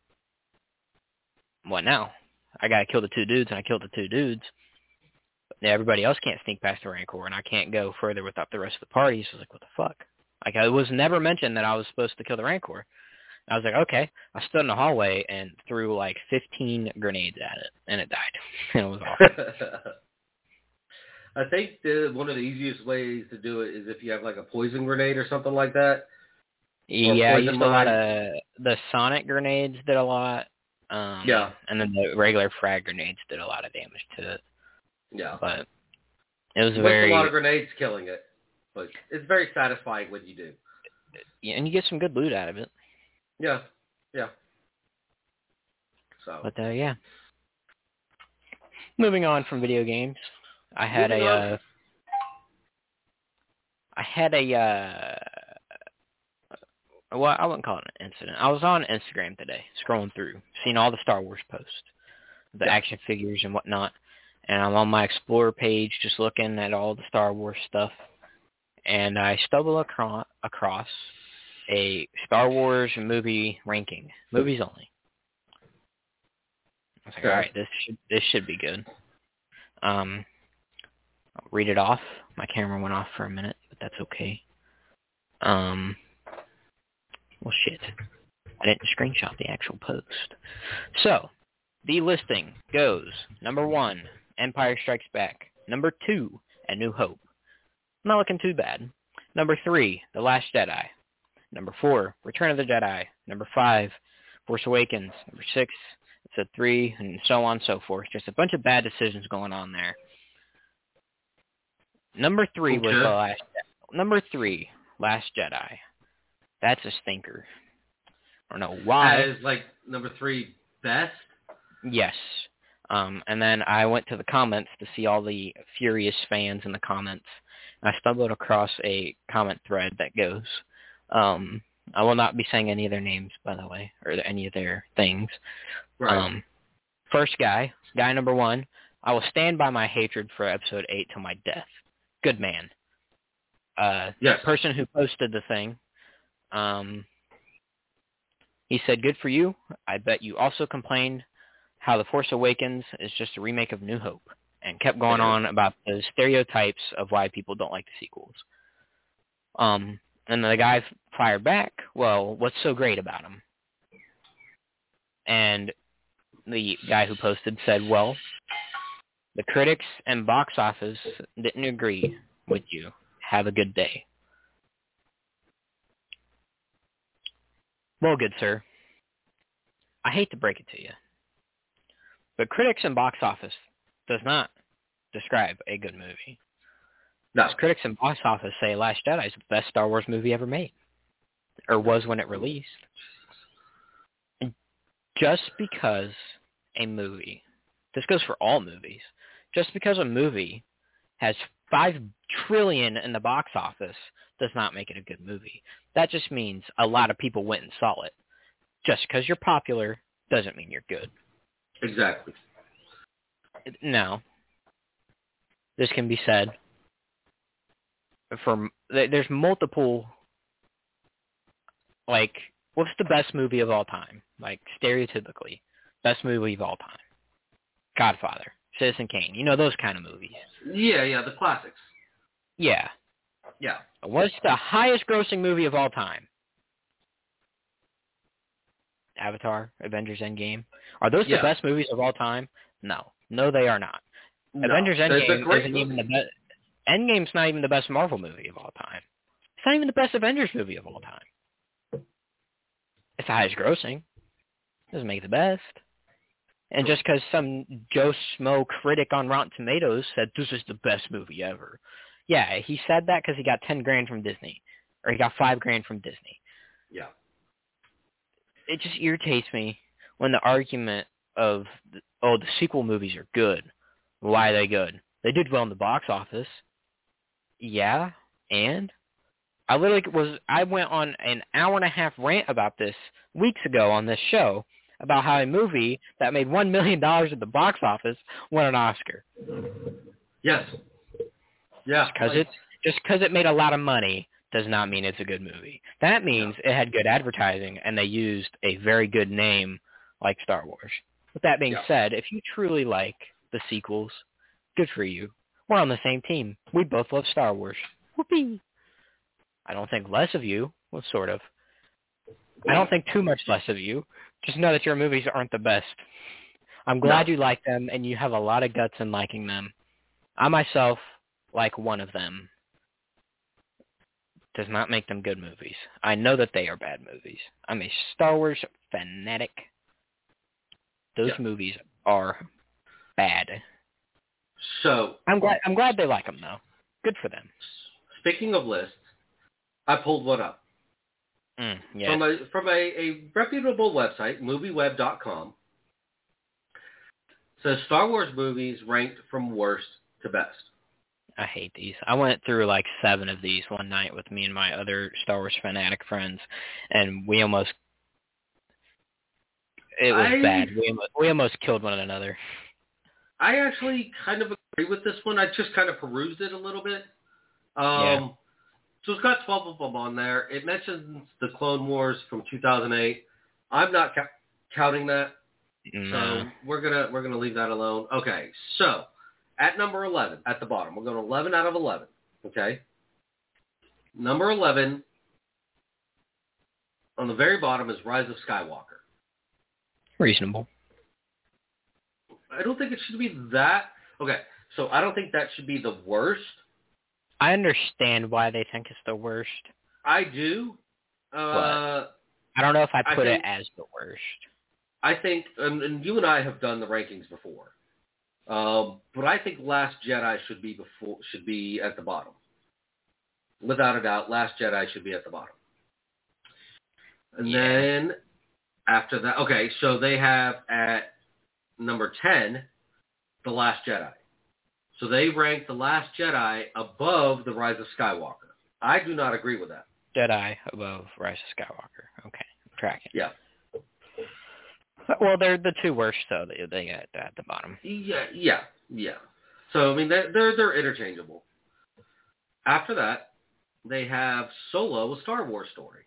what now? I got to kill the two dudes, and I killed the two dudes. But everybody else can't sneak past the Rancor, and I can't go further without the rest of the party. So I was like, what the fuck? Like, it was never mentioned that I was supposed to kill the Rancor. I was like, okay. I stood in the hallway and threw like 15 grenades at it, and it died. It was awful.
I think one of the easiest ways to do it is if you have like a poison grenade or something like that.
Yeah, I used a lot of the sonic grenades did a lot.
Yeah.
And then the regular frag grenades did a lot of damage to it.
Yeah.
But it was
a lot of grenades killing it. But it's very satisfying when you do.
Yeah, and you get some good loot out of it.
Yeah. Yeah. So.
But yeah. Moving on from video games, I had well, I wouldn't call it an incident. I was on Instagram today, scrolling through, seeing all the Star Wars posts, the action figures and whatnot, and I'm on my Explorer page just looking at all the Star Wars stuff, and I stumbled across a Star Wars movie ranking, movies only. I was like, all right, this should be good. I'll read it off. My camera went off for a minute, but that's okay. Well, shit. I didn't screenshot the actual post. So, the listing goes, number 1, Empire Strikes Back. Number 2, A New Hope. Not looking too bad. Number 3, The Last Jedi. Number 4, Return of the Jedi. Number 5, Force Awakens. Number 6, Episode 3, and so on and so forth. Just a bunch of bad decisions going on there. Number 3 was The Last Jedi. Number 3, Last Jedi. That's a stinker. I don't know why.
As, like, number 3 best?
Yes. And then I went to the comments to see all the furious fans in the comments. And I stumbled across a comment thread that goes, I will not be saying any of their names, by the way, or any of their things.
Right.
First guy number 1, I will stand by my hatred for Episode 8 till my death. Good man.
Yes.
Person who posted the thing, he said, good for you. I bet you also complained how The Force Awakens is just a remake of New Hope, and kept going on about the stereotypes of why people don't like the sequels. And the guy fired back, well, what's so great about him? And the guy who posted said, well, the critics and box office didn't agree with you. Have a good day. Well, good sir, I hate to break it to you, but critics and box office does not describe a good movie.
No.
Critics and box office say Last Jedi is the best Star Wars movie ever made, or was when it released. And just because a movie, this goes for all movies, just because a movie has $5 trillion in the box office does not make it a good movie. That just means a lot of people went and saw it. Just because you're popular doesn't mean you're good.
Exactly.
Now, this can be said there's multiple, like, what's the best movie of all time? Like, stereotypically, best movie of all time. Godfather, Citizen Kane, those kind of movies.
Yeah, the classics.
Yeah.
Yeah.
What's the highest grossing movie of all time? Avatar, Avengers Endgame. Are those the best movies of all time? No. No, they are not.
No.
Avengers Endgame isn't
movie.
even the best. Endgame's not even the best Marvel movie of all time. It's not even the best Avengers movie of all time. It's the highest grossing. Doesn't make it the best. And just because some Joe Schmo critic on Rotten Tomatoes said this is the best movie ever. Yeah, he said that because he got $10,000 from Disney. Or he got $5,000 from Disney.
Yeah.
It just irritates me when the argument of, the sequel movies are good. Why are they good? They did well in the box office. Yeah, and? I went on an hour-and-a-half rant about this weeks ago on this show about how a movie that made $1 million at the box office won an Oscar.
Yes. Yeah.
Just because it made a lot of money does not mean it's a good movie. That means it had good advertising and they used a very good name like Star Wars. With that being said, if you truly like the sequels, good for you. We're on the same team. We both love Star Wars. Whoopee. I don't think less of you. Well, sort of. I don't think too much less of you. Just know that your movies aren't the best. I'm glad you like them and you have a lot of guts in liking them. I myself like one of them. Does not make them good movies. I know that they are bad movies. I'm a Star Wars fanatic. Those movies are bad.
So
I'm glad they like them though. Good for them.
Speaking of lists, I pulled one up from a reputable website, MovieWeb.com. Says Star Wars movies ranked from worst to best.
I hate these. I went through like 7 of these one night with me and my other Star Wars fanatic friends, and it was bad. We almost killed one another.
I actually kind of agree with this one. I just kind of perused it a little bit. So it's got 12 of them on there. It mentions the Clone Wars from 2008. I'm not counting that, so we're gonna leave that alone. Okay, so At number 11, at the bottom, we're going 11 out of 11. Okay. Number 11 on the very bottom is Rise of Skywalker.
Reasonable.
I don't think it should be that. Okay, so I don't think that should be the worst.
I understand why they think it's the worst.
I do.
But I don't know if I put it as the worst.
I think, and you and I have done the rankings before, but I think Last Jedi should be at the bottom. Without a doubt, Last Jedi should be at the bottom. And then after that, okay, so they have at number 10, The Last Jedi. So they rank The Last Jedi above The Rise of Skywalker. I do not agree with that.
Jedi above Rise of Skywalker. Okay, I'm tracking.
Yeah.
Well, they're the two worst, so they get at the bottom.
Yeah. So, I mean, they're interchangeable. After that, they have Solo, a Star Wars story.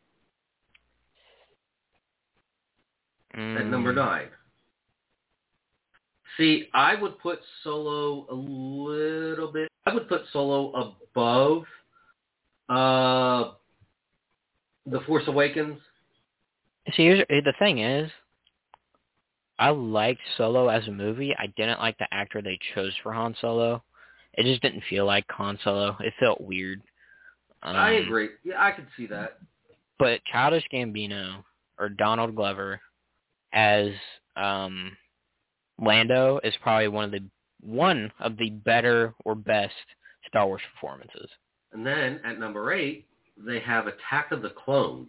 At number 9. See, I would put Solo a little bit... I would put Solo above The Force Awakens.
See, the thing is, I liked Solo as a movie. I didn't like the actor they chose for Han Solo. It just didn't feel like Han Solo. It felt weird.
I agree. Yeah, I could see that.
But Childish Gambino or Donald Glover as Lando is probably one of the better or best Star Wars performances.
And then at number 8, they have Attack of the Clones.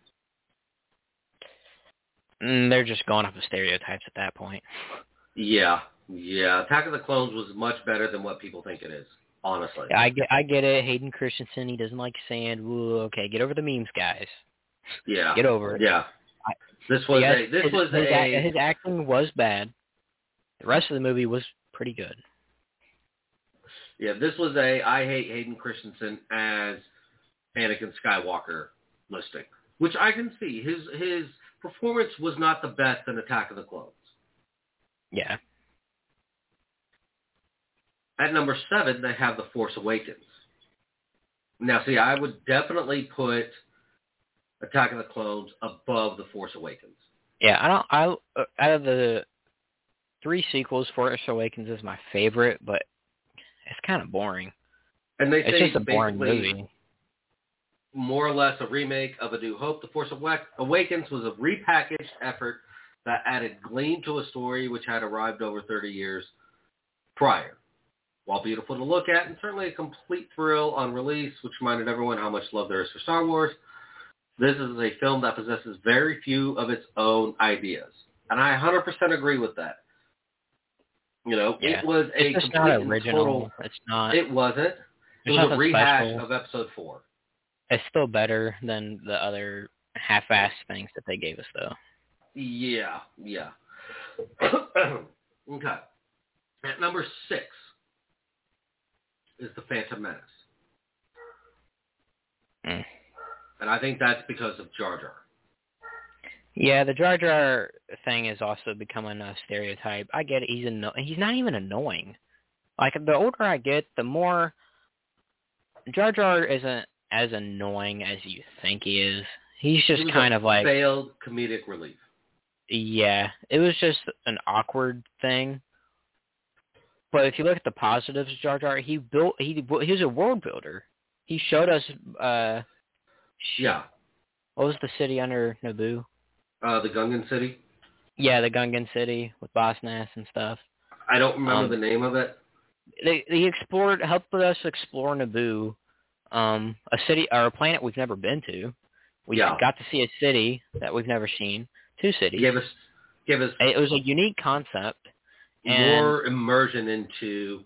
They're just going off of stereotypes at that point.
Yeah. Attack of the Clones was much better than what people think it is, honestly.
I get it. Hayden Christensen, he doesn't like sand. Ooh, okay, get over the memes, guys.
Yeah.
Get over it.
Yeah. His
acting was bad. The rest of the movie was pretty good.
Yeah, this was I hate Hayden Christensen as Anakin Skywalker listing, which I can see. His performance was not the best in Attack of the Clones.
Yeah.
At number 7, they have The Force Awakens. Now, see, I would definitely put Attack of the Clones above The Force Awakens.
Yeah, out of the 3 sequels, Force Awakens is my favorite, but it's kind of boring.
And they say
it's just a boring movie.
More or less a remake of A New Hope. The Force Awakens was a repackaged effort that added gleam to a story which had arrived over 30 years prior. While beautiful to look at and certainly a complete thrill on release, which reminded everyone how much love there is for Star Wars, this is a film that possesses very few of its own ideas. And I 100% agree with that. You know,
yeah.
It was a
it's
complete
not
and
original.
total...
It's not.
It wasn't. It was a rehash
special.
of Episode 4.
It's still better than the other half-assed things that they gave us, though.
Yeah. Okay. At number 6 is The Phantom Menace. And I think that's because of Jar Jar.
Yeah, the Jar Jar thing is also becoming a stereotype. I get it. He's not even annoying. Like, the older I get, the more... Jar Jar isn't as annoying as you think he is. He's just kind of like...
failed comedic relief.
Yeah, it was just an awkward thing. But if you look at the positives of Jar Jar, he was a world builder. He showed us...
yeah.
What was the city under Naboo?
The Gungan City?
Yeah, the Gungan City with Boss Nass and stuff.
I don't remember the name of it.
They helped us explore Naboo, a city or a planet we've never been to. We got to see a city that we've never seen. 2 cities.
Give us.
It was a unique concept.
More immersion into,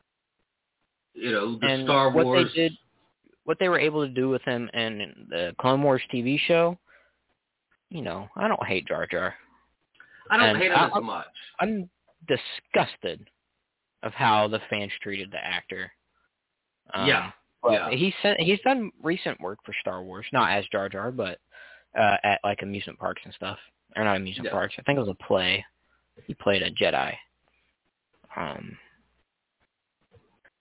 the Star Wars.
What they were able to do with him in the Clone Wars TV show. I don't hate Jar Jar.
I don't hate him as much.
I'm disgusted of how the fans treated the actor. He's done recent work for Star Wars, not as Jar Jar, but at like amusement parks and stuff. Or not amusement parks. I think it was a play. He played a Jedi.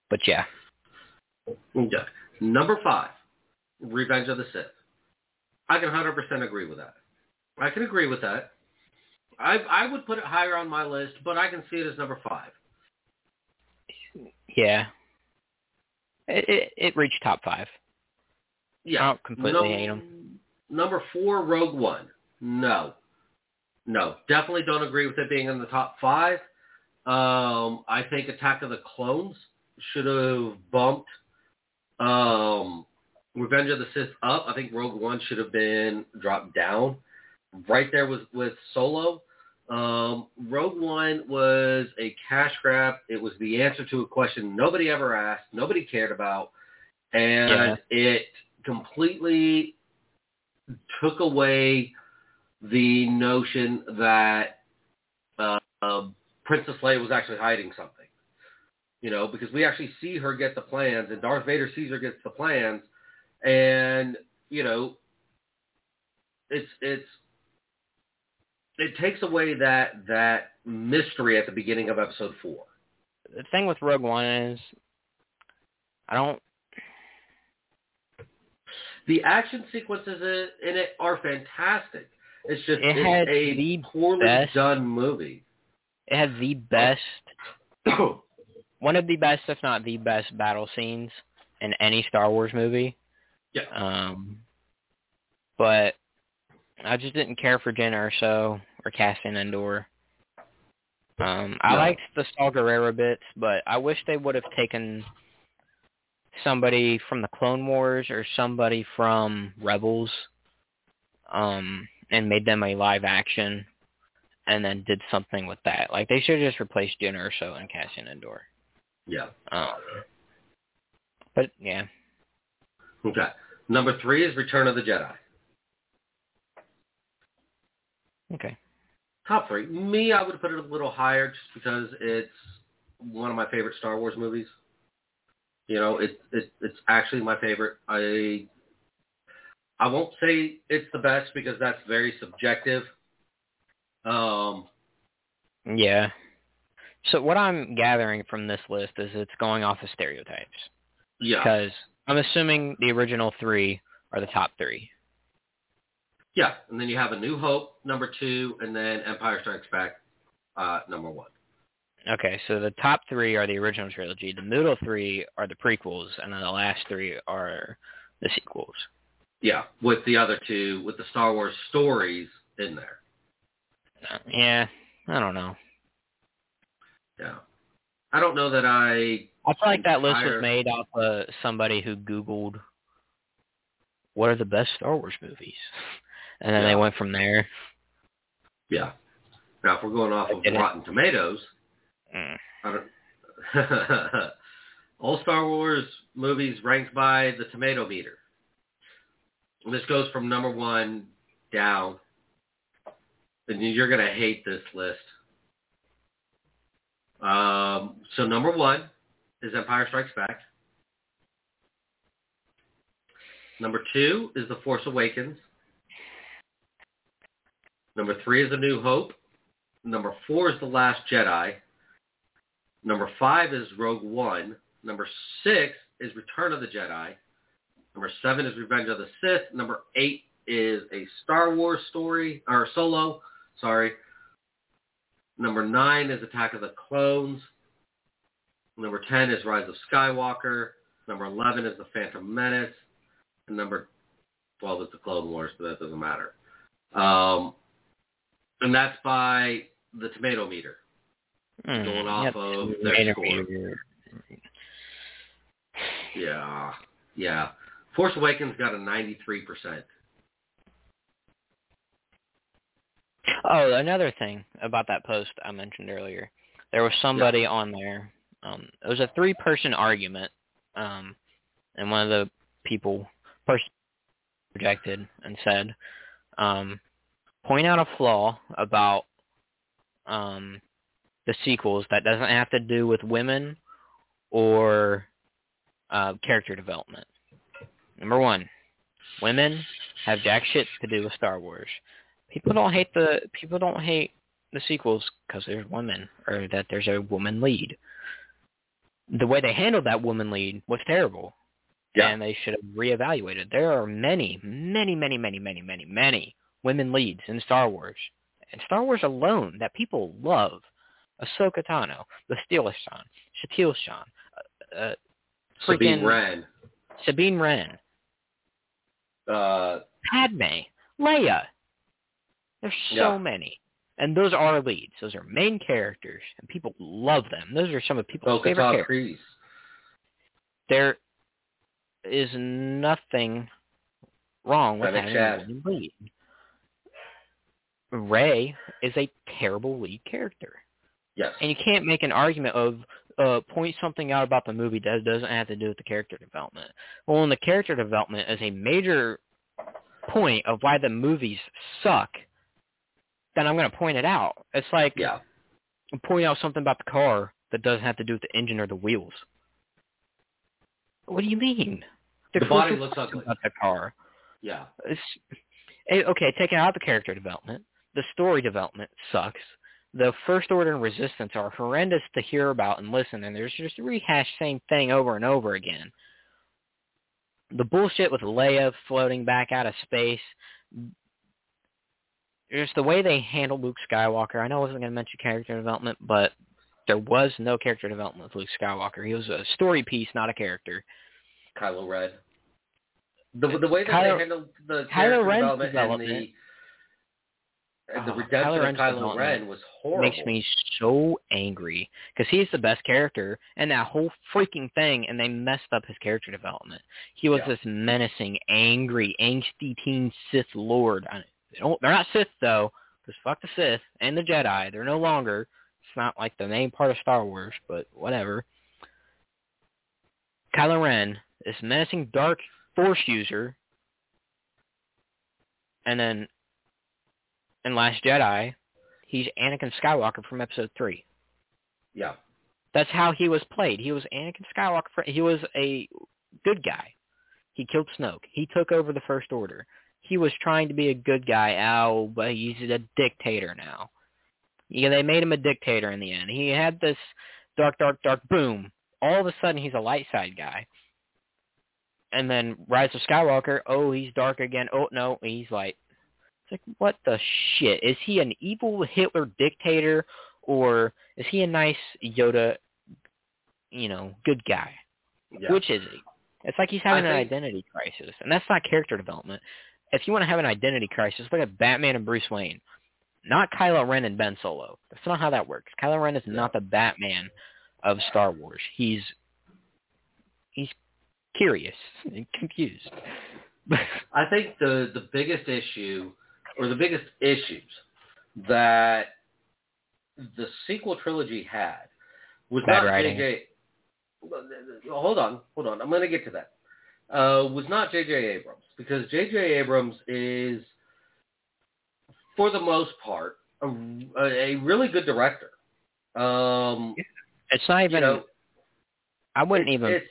But yeah.
Okay. Number 5, Revenge of the Sith. I can 100% agree with that. I can agree with that. I would put it higher on my list, but I can see it as number 5.
Yeah. It reached top 5.
Yeah.
I don't completely hate them.
Number 4, Rogue One. No. Definitely don't agree with it being in the top 5. I think Attack of the Clones should have bumped Revenge of the Sith up. I think Rogue One should have been dropped down. Right there with Solo. Rogue One was a cash grab. It was the answer to a question nobody ever asked, nobody cared about, and it completely took away the notion that Princess Leia was actually hiding something. Because we actually see her get the plans, and Darth Vader sees her get the plans, and it takes away that mystery at the beginning of Episode 4.
The thing with Rogue One is,
the action sequences in it are fantastic. It's just
it's
a poorly done movie.
It had the best, one of the best, if not the best, battle scenes in any Star Wars movie.
Yeah.
But I just didn't care for Jyn Erso or Cassian Andor. I liked the Saw Gerrera bits, but I wish they would have taken somebody from the Clone Wars or somebody from Rebels and made them a live action and then did something with that. Like, they should have just replaced Jyn Erso and Cassian Andor.
Yeah.
But, yeah.
Okay. Number 3 is Return of the Jedi.
Okay.
Top 3. Me, I would put it a little higher just because it's one of my favorite Star Wars movies. It's actually my favorite. I won't say it's the best because that's very subjective.
Yeah. So what I'm gathering from this list is it's going off of stereotypes.
Yeah.
Because I'm assuming the original 3 are the top 3.
Yeah, and then you have A New Hope, number 2, and then Empire Strikes Back, number 1.
Okay, so the top 3 are the original trilogy. The middle 3 are the prequels, and then the last 3 are the sequels.
Yeah, with the other 2, with the Star Wars stories in there.
Yeah, I don't know.
Yeah. I don't know that I
feel like that list was made off of somebody who Googled, what are the best Star Wars movies? And then they went from there.
Yeah. Now, if we're going off of Rotten Tomatoes, all Star Wars movies ranked by the tomato meter. And this goes from number 1 down. And you're going to hate this list. So number 1 is Empire Strikes Back. Number 2 is The Force Awakens. Number 3 is A New Hope. Number 4 is The Last Jedi. Number 5 is Rogue One. Number 6 is Return of the Jedi. Number 7 is Revenge of the Sith. Number 8 is a Star Wars story, or Solo, sorry. Number 9 is Attack of the Clones. Number 10 is Rise of Skywalker. Number 11 is The Phantom Menace. And number 12 is The Clone Wars, but that doesn't matter. And that's by the tomato meter. Going off of their score. Yeah. Force Awakens got a 93%.
Oh, another thing about that post I mentioned earlier. There was somebody on there. It was a 3-person argument. And one of the people projected and said, point out a flaw about the sequels that doesn't have to do with women or character development. Number 1, women have jack shit to do with Star Wars. People don't hate the sequels because there's women or that there's a woman lead. the way they handled that woman lead was terrible.
Yeah.
And they should have reevaluated. There are many, many, many, many, many, many, many women leads in Star Wars. And Star Wars alone that people love. Ahsoka Tano, the Steelers Shan, Shatil Shan, Sabine Wren. Padme, Leia. There's so many. And those are leads. Those are main characters. And people love them. Those are some of people's favorite characters. There is nothing wrong with having a woman lead. Rey is a terrible lead character.
Yes.
And you can't make an argument of point something out about the movie that doesn't have to do with the character development. Well, and the character development is a major point of why the movies suck, then I'm going to point it out. It's like pointing out something about the car that doesn't have to do with the engine or the wheels. What do you mean?
The body looks ugly.
About the car.
Yeah.
Okay, taking out the character development, the story development sucks. The First Order and Resistance are horrendous to hear about and listen, and there's just a rehashed same thing over and over again. The bullshit with Leia floating back out of space, just the way they handled Luke Skywalker. I know I wasn't going to mention character development, but there was no character development with Luke Skywalker. He was a story piece, not a character.
Kylo Ren. The way that they handled the character development and the redemption of Kylo Ren was horrible.
Makes me so angry because he's the best character and that whole freaking thing, and they messed up his character development. He was this menacing, angry, angsty teen Sith Lord. They're not Sith though, because fuck the Sith and the Jedi. They're no longer. It's not like the main part of Star Wars, but whatever. Kylo Ren, this menacing dark Force user, and then in Last Jedi, he's Anakin Skywalker from Episode 3.
Yeah.
That's how he was played. He was Anakin Skywalker. He was a good guy. He killed Snoke. He took over the First Order. He was trying to be a good guy. But he's a dictator now. Yeah, they made him a dictator in the end. He had this dark, boom. All of a sudden, he's a light side guy. And then Rise of Skywalker, he's dark again. Oh, no, he's light. It's like, what the shit? Is he an evil Hitler dictator, or is he a nice Yoda, good guy? Yeah. Which is he? It's like he's having an identity crisis, and that's not character development. If you want to have an identity crisis, look at Batman and Bruce Wayne. Not Kylo Ren and Ben Solo. That's not how that works. Kylo Ren is not the Batman of Star Wars. He's curious and confused.
I think the biggest issue, or the biggest issues that the sequel trilogy had was
bad
not
writing.
J.J. Hold on. I'm going to get to that. Was not J.J. Abrams, because J.J. Abrams is, for the most part, a really good director.
It's not even. I wouldn't even.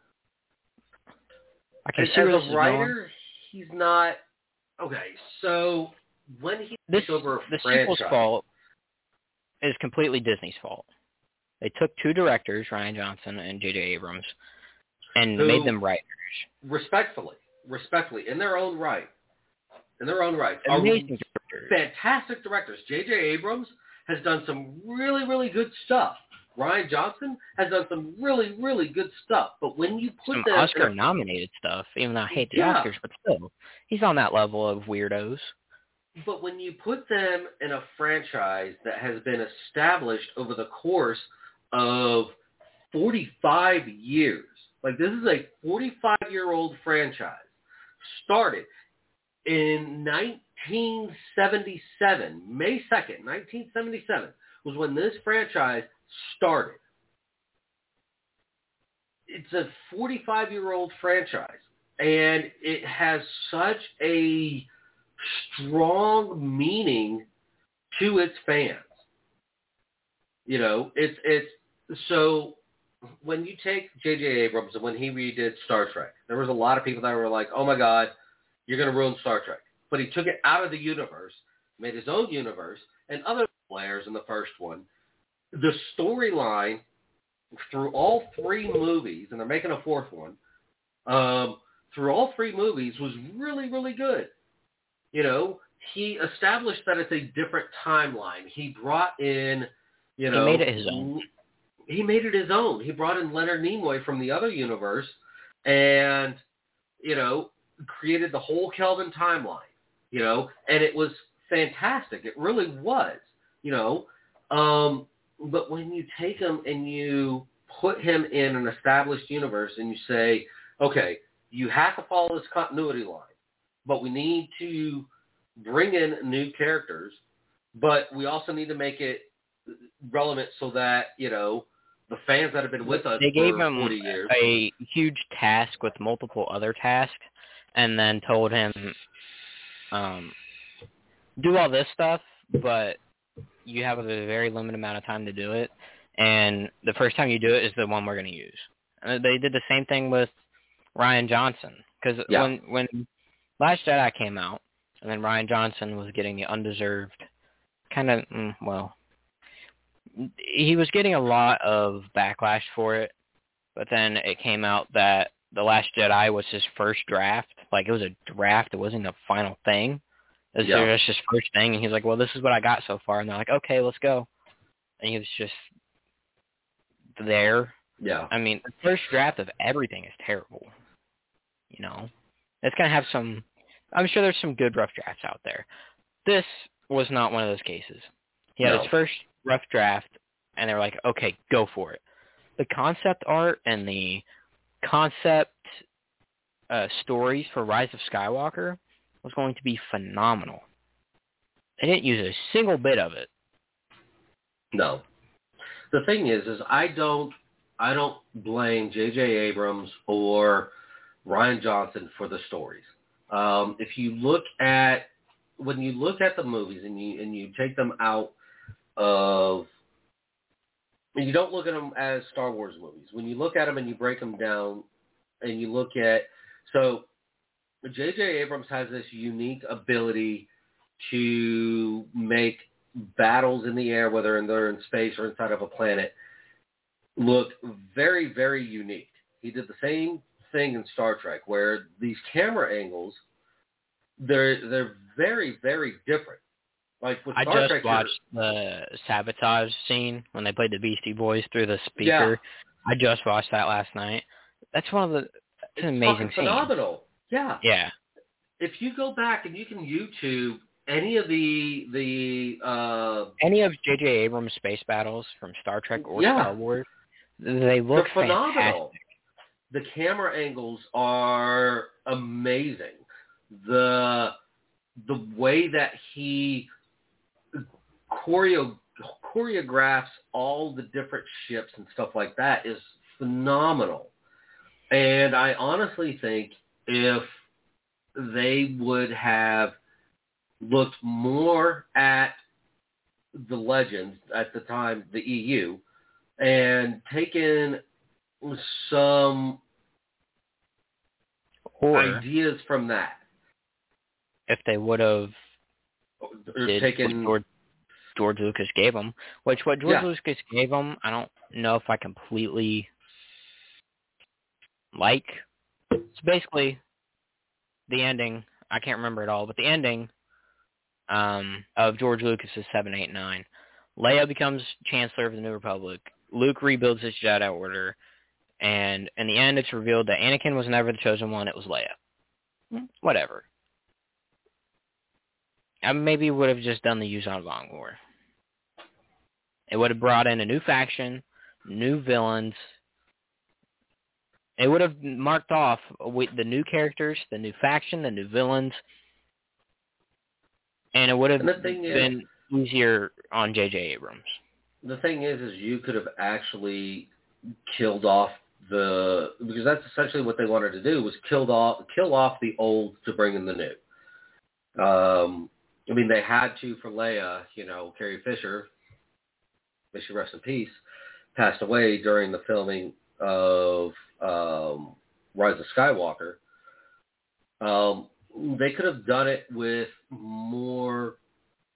I can see
as a writer, he's not okay. So when he took over
the
franchise,
sequel's fault is completely Disney's fault. They took two directors, Rian Johnson and J.J. Abrams, and made them writers. Respectfully,
in their own right,
amazing directors,
fantastic directors. J.J. Abrams has done some really, really good stuff. Rian Johnson has done some really, really good stuff. But when you put
some
them
Oscar-nominated stuff, even though I hate the Oscars, but still, he's on that level of weirdos.
But when you put them in a franchise that has been established over the course of 45 years, like this is a 45-year-old franchise, started in 1977, May 2nd, 1977, was when this franchise started. It's a 45-year-old franchise, and it has such a strong meaning to its fans. It's so when you take J.J. Abrams and when he redid Star Trek, there was a lot of people that were like, oh my God, you're going to ruin Star Trek. But he took it out of the universe, made his own universe, and other players in the first one. The storyline through all three movies, and they're making a fourth one, through all three movies was really, really good. You know, he established that it's a different timeline. He brought in, you know...
He made it his own.
He made it his own. He brought in Leonard Nimoy from the other universe and, you know, created the whole Kelvin timeline, you know, and it was fantastic. It really was, you know. But when you take him and you put him in an established universe and you say, okay, you have to follow this continuity line, but we need to bring in new characters, but we also need to make it relevant so that, you know, the fans that have been with us
they gave
for
him
40 years.
A huge task with multiple other tasks and then told him, do all this stuff, but you have a very limited amount of time to do it, and the first time you do it is the one we're going to use. And they did the same thing with Rian Johnson, because when Last Jedi came out, and then Rian Johnson was getting the undeserved kind of, he was getting a lot of backlash for it, but then it came out that The Last Jedi was his first draft. Like, it was a draft. It wasn't a final thing. It was just his first thing, and he's like, well, this is what I got so far. And they're like, okay, let's go. And he was just there.
Yeah.
I mean, the first draft of everything is terrible. You know? It's going to have some... I'm sure there's some good rough drafts out there. This was not one of those cases. He had his first rough draft, and they were like, okay, go for it. The concept art and the concept stories for Rise of Skywalker was going to be phenomenal. They didn't use a single bit of it.
No. The thing is I don't blame J.J. Abrams or Rian Johnson for the stories. If you look at when you look at the movies and you take them out of, and you don't look at them as Star Wars movies. When you look at them and you break them down, and you look at, so J.J. Abrams has this unique ability to make battles in the air, whether they're in space or inside of a planet, look very, very unique. He did the same thing in Star Trek, where these camera angles, they're very, very different. Like with Star Trek,
I just watched the sabotage scene when they played the Beastie Boys through the speaker. Yeah. I just watched that last night. That's it's an amazing scene.
Phenomenal. Yeah.
Yeah.
If you go back and you can YouTube any of
any of J.J. Abrams' space battles from Star Trek or Star Wars, they look
phenomenal.
Fantastic.
The camera angles are amazing. The way that he choreographs all the different ships and stuff like that is phenomenal. And I honestly think if they would have looked more at the Legends at the time, the EU, and taken some ideas from that.
If they would have
taken
what George Lucas gave them, what George Lucas gave them, I don't know if I completely like. It's basically the ending. I can't remember it all, but the ending of George Lucas's 7, 8, 9. Leia becomes Chancellor of the New Republic. Luke rebuilds his Jedi Order, and in the end, it's revealed that Anakin was never the chosen one. It was Leia. Whatever. I maybe would have just done the Yuuzhan Vong War. It would have brought in a new faction, new villains. It would have marked off the new characters, the new faction, the new villains, and it would have been easier on J.J. Abrams.
The thing is you could have actually killed off because that's essentially what they wanted to do, was kill off the old to bring in the new. I mean, they had to for Leia. Carrie Fisher, may she rest in peace, passed away during the filming of Rise of Skywalker. They could have done it with more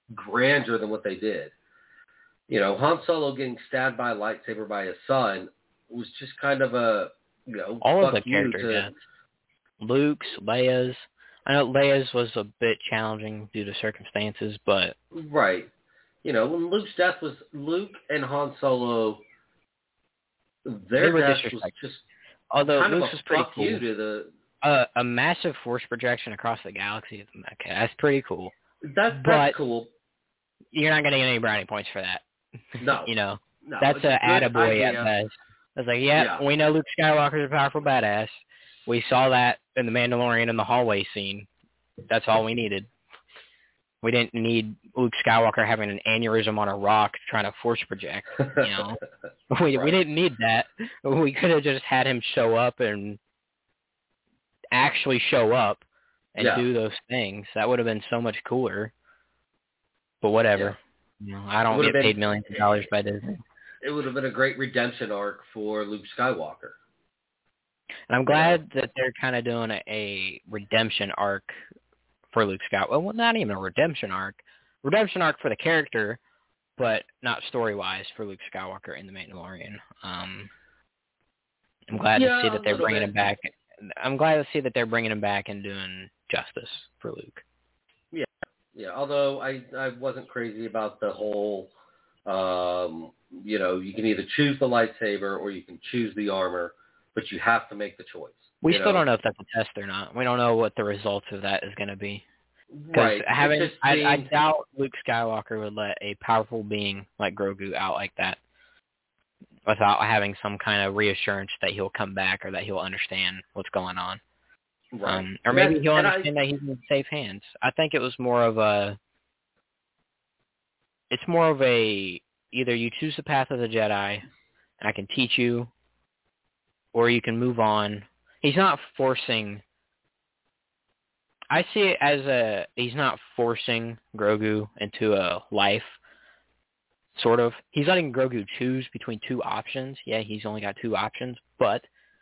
grandeur than what they did. Han Solo getting stabbed by a lightsaber by his son was just kind of a,
all of
fuck
the
you
character
to...
deaths. Luke's, Leia's. I know Leia's was a bit challenging due to circumstances, but...
Right. When Luke's death was... Luke and Han Solo, their death was just
although
kind
Luke's
of a
was pretty
fuck
cool.
you to the...
A massive force projection across the galaxy with the mecha. That's pretty cool.
That's cool.
You're not going to get any brownie points for that.
No.
No,
it's
that's
a
an
good
attaboy
idea.
at best. I was like, yeah, we know Luke Skywalker's a powerful badass. We saw that in The Mandalorian in the hallway scene. That's all we needed. We didn't need Luke Skywalker having an aneurysm on a rock trying to force project. We didn't need that. We could have just had him show up and actually show up and do those things. That would have been so much cooler. But whatever. I don't get paid millions of dollars by Disney.
It would have been a great redemption arc for Luke Skywalker.
And I'm glad that they're kind of doing a redemption arc for Luke Skywalker. Well, not even a redemption arc. Redemption arc for the character, but not story-wise for Luke Skywalker in The Mandalorian. I'm glad to see that they're bringing him back. I'm glad to see that they're bringing him back and doing justice for Luke.
Yeah. Although I wasn't crazy about the whole, you can either choose the lightsaber or you can choose the armor, but you have to make the choice.
We still don't know if that's a test or not. We don't know what the results of that is going to be.
Right.
I doubt Luke Skywalker would let a powerful being like Grogu out like that without having some kind of reassurance that he'll come back or that he'll understand what's going on.
Right.
Or maybe he'll understand that he's in safe hands. I think it was more of a... It's more of a... Either you choose the path of the Jedi, and I can teach you, or you can move on. He's not forcing... I see it as he's not forcing Grogu into a life, sort of. He's letting Grogu choose between two options. Yeah, he's only got two options, but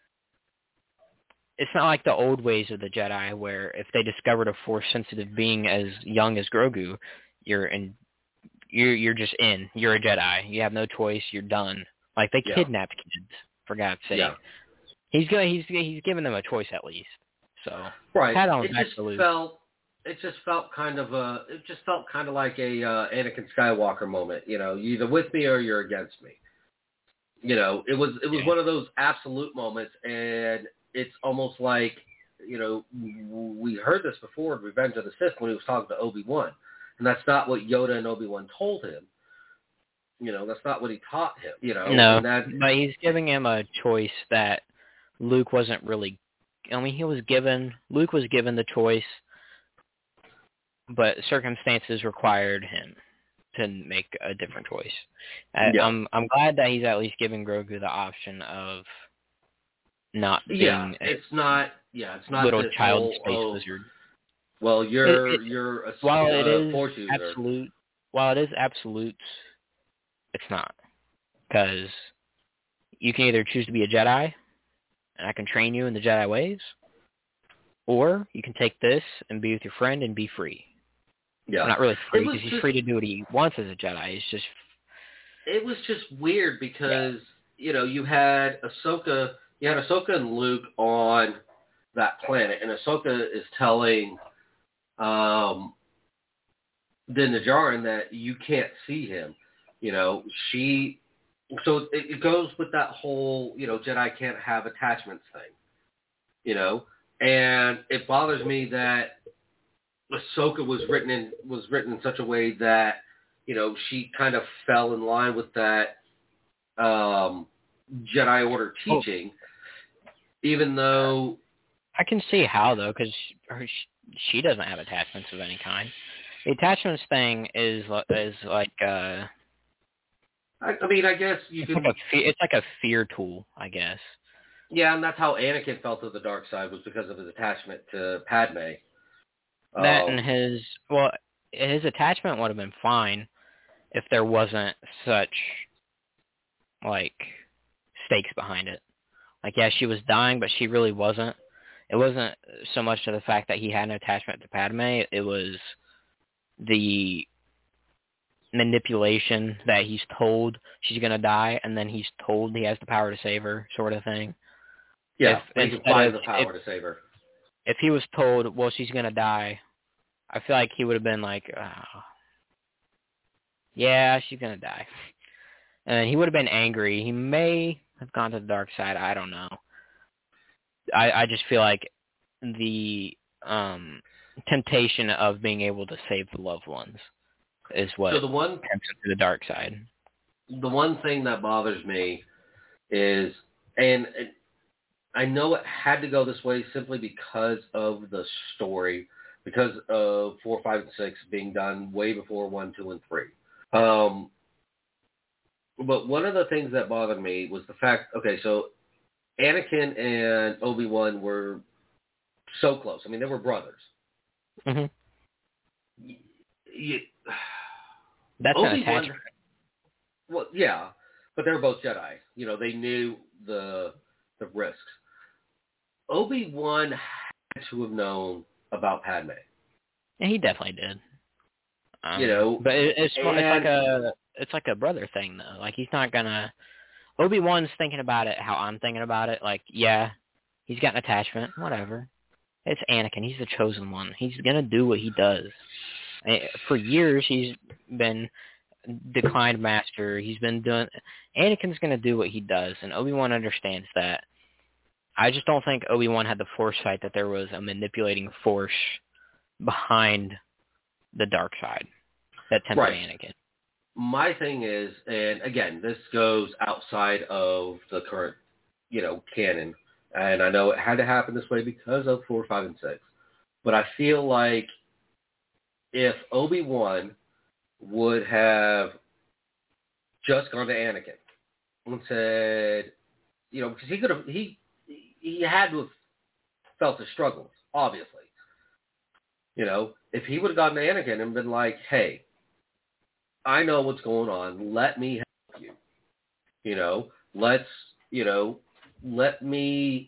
it's not like the old ways of the Jedi where if they discovered a force-sensitive being as young as Grogu, you're just in. You're a Jedi. You have no choice. You're done. Like, they kidnapped kids, for God's sake. Yeah. He's given them a choice at least. So
right,
it
just felt kind of like a Anakin Skywalker moment. You're either with me or you're against me. It was one of those absolute moments, and it's almost like we heard this before in Revenge of the Sith when he was talking to Obi-Wan, and that's not what Yoda and Obi-Wan told him. That's not what he taught him.
No, but he's giving him a choice that Luke wasn't really. I mean, Luke was given the choice, but circumstances required him to make a different choice. I'm glad that he's at least giving Grogu the option of not being
it's not
little child space wizard.
Well, you're a force user.
While it is absolute, it's not, because you can either choose to be a Jedi, and I can train you in the Jedi ways, or you can take this and be with your friend and be free. Yeah. Well, not really free, because he's free to do what he wants as a Jedi.
It was just weird because, you had Ahsoka and Luke on that planet, and Ahsoka is telling Din Djarin that you can't see him. So it goes with that whole, Jedi can't have attachments thing, and it bothers me that Ahsoka was written in such a way that, she kind of fell in line with that Jedi Order teaching, even though...
I can see how, though, because she doesn't have attachments of any kind. The attachments thing is like...
I mean, I guess you can...
It's like a fear tool, I guess.
Yeah, and that's how Anakin felt to the dark side, was because of his attachment to Padme.
That and his attachment would have been fine if there wasn't such, stakes behind it. Yeah, she was dying, but she really wasn't. It wasn't so much to the fact that he had an attachment to Padme. It was the manipulation that he's told she's going to die, and then he's told he has the power to save her, sort of thing.
Yeah, he can find the power to save her.
If he was told, well, she's going to die, I feel like he would have been like, oh, yeah, she's going to die. And he would have been angry. He may have gone to the dark side. I don't know. I just feel like the temptation of being able to save the loved ones is what tempts him to the dark side.
The one thing that bothers me is, and I know it had to go this way simply because of the story, because of 4, 5, and 6 being done way before 1, 2, and 3. But one of the things that bothered me was the fact, okay, so Anakin and Obi-Wan were so close. I mean, they were brothers.
Mm-hmm. That's an attachment.
Well, yeah, but they were both Jedi. You know, they knew the risks. Obi-Wan had to have known about Padme.
Yeah, he definitely did.
You know,
but it's like a brother thing though. Like he's not gonna. Obi-Wan's thinking about it how I'm thinking about it. Like, yeah, he's got an attachment, whatever. It's Anakin. He's the chosen one. He's gonna do what he does. For years, he's been declined master. He's been doing. Anakin's gonna do what he does, and Obi-Wan understands that. I just don't think Obi-Wan had the foresight that there was a manipulating force behind the dark side that tempted Anakin.
My thing is, and again, this goes outside of the current, canon, and I know it had to happen this way because of 4, 5, and 6, but I feel like if Obi-Wan would have just gone to Anakin and said, because he could have, he had to have felt the struggles, obviously. If he would have gone to Anakin and been like, hey, I know what's going on. Let me help you. Let me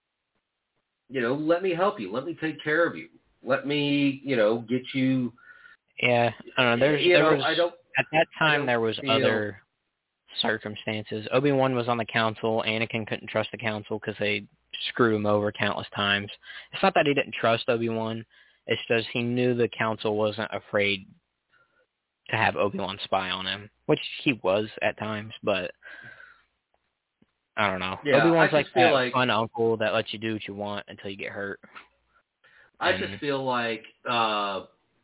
help you. Let me take care of you. Let me, get you.
Yeah, I don't know. At that time, there was other circumstances. Obi-Wan was on the council. Anakin couldn't trust the council because they screwed him over countless times. It's not that he didn't trust Obi-Wan. It's just he knew the council wasn't afraid to have Obi-Wan spy on him, which he was at times, but I don't know.
Yeah,
Obi-Wan's like that fun uncle that lets you do what you want until you get hurt.
I just feel like the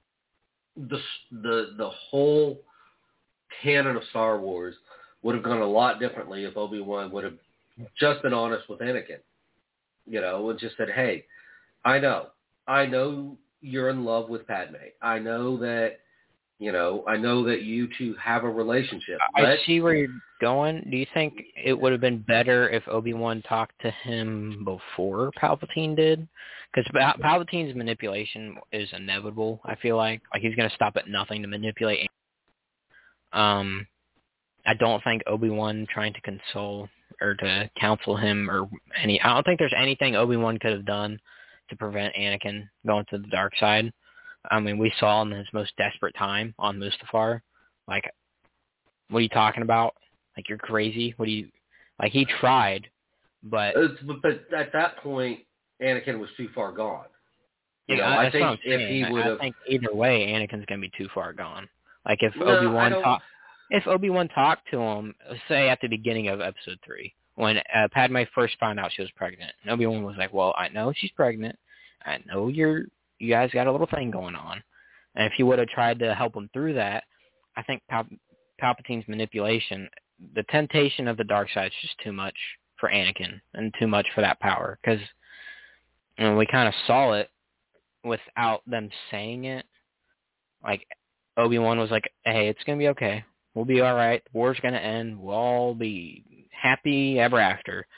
whole canon of Star Wars would have gone a lot differently if Obi-Wan would have just been honest with Anakin, and just said, hey, I know you're in love with Padme. I know that you two have a relationship.
I see where you're going. Do you think it would have been better if Obi-Wan talked to him before Palpatine did? Because Palpatine's manipulation is inevitable, I feel like. Like, he's going to stop at nothing to manipulate. I don't think Obi-Wan trying to console or to counsel him I don't think there's anything Obi-Wan could have done to prevent Anakin going to the dark side. I mean, we saw in his most desperate time on Mustafar. Like, what are you talking about? Like, you're crazy? He tried, but...
But at that point, Anakin was too far gone.
I think if he would have... I think either way, Anakin's going to be too far gone. Like, if Obi-Wan talked to him, say at the beginning of Episode 3, when Padme first found out she was pregnant, and Obi-Wan was like, well, I know she's pregnant. I know you guys got a little thing going on. And if he would have tried to help him through that, I think Palpatine's manipulation, the temptation of the dark side is just too much for Anakin and too much for that power. Because we kind of saw it without them saying it. Like, Obi-Wan was like, hey, it's going to be okay. We'll be all right. The war's going to end. We'll all be happy ever after.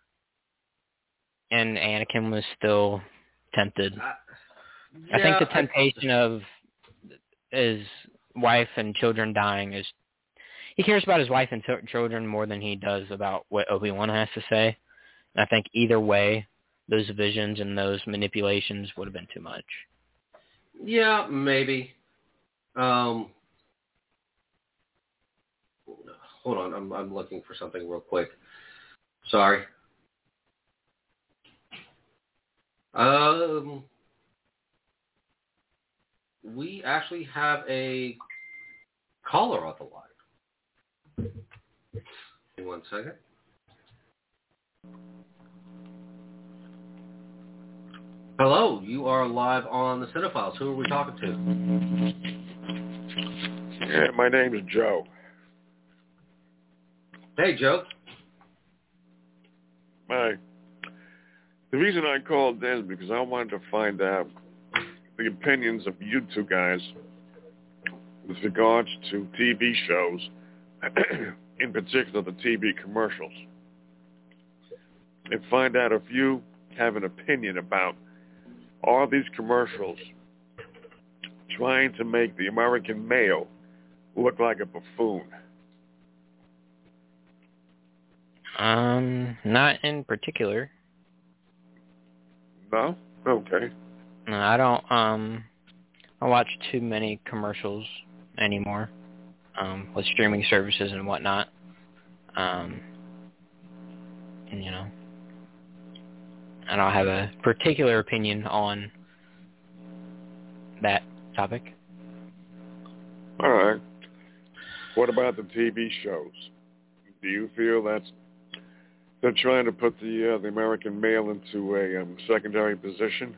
And Anakin was still tempted. I think the temptation of his wife and children dying is... He cares about his wife and children more than he does about what Obi-Wan has to say. And I think either way, those visions and those manipulations would have been too much.
Yeah, maybe. hold on. I'm looking for something real quick. Sorry. We actually have a caller on the line. Give me 1 second. Hello, you are live on the Cinephiles. Who are we talking to?
Yeah, my name is Joe.
Hey, Joe.
Hi. The reason I called in is because I wanted to find out the opinions of you two guys with regards to TV shows, in particular the TV commercials, and find out if you have an opinion about all these commercials trying to make the American male look like a buffoon.
Not in particular.
No? Okay.
No, I don't, I watch too many commercials anymore, with streaming services and whatnot. And, you know, I don't have a particular opinion on that topic.
All right. What about the TV shows? Do you feel that they're trying to put the American male into a secondary position?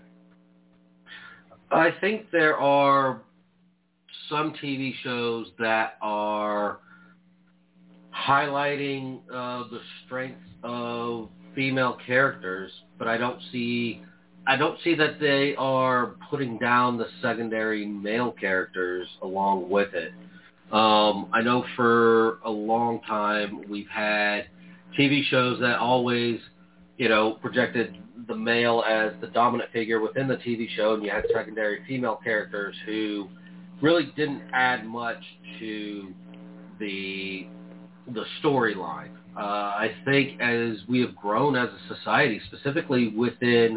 I think there are some TV shows that are highlighting the strengths of female characters, but I don't see that they are putting down the secondary male characters along with it. I know for a long time we've had TV shows that always, projected the male as the dominant figure within the TV show, and you had secondary female characters who really didn't add much to the storyline. I think as we have grown as a society, specifically within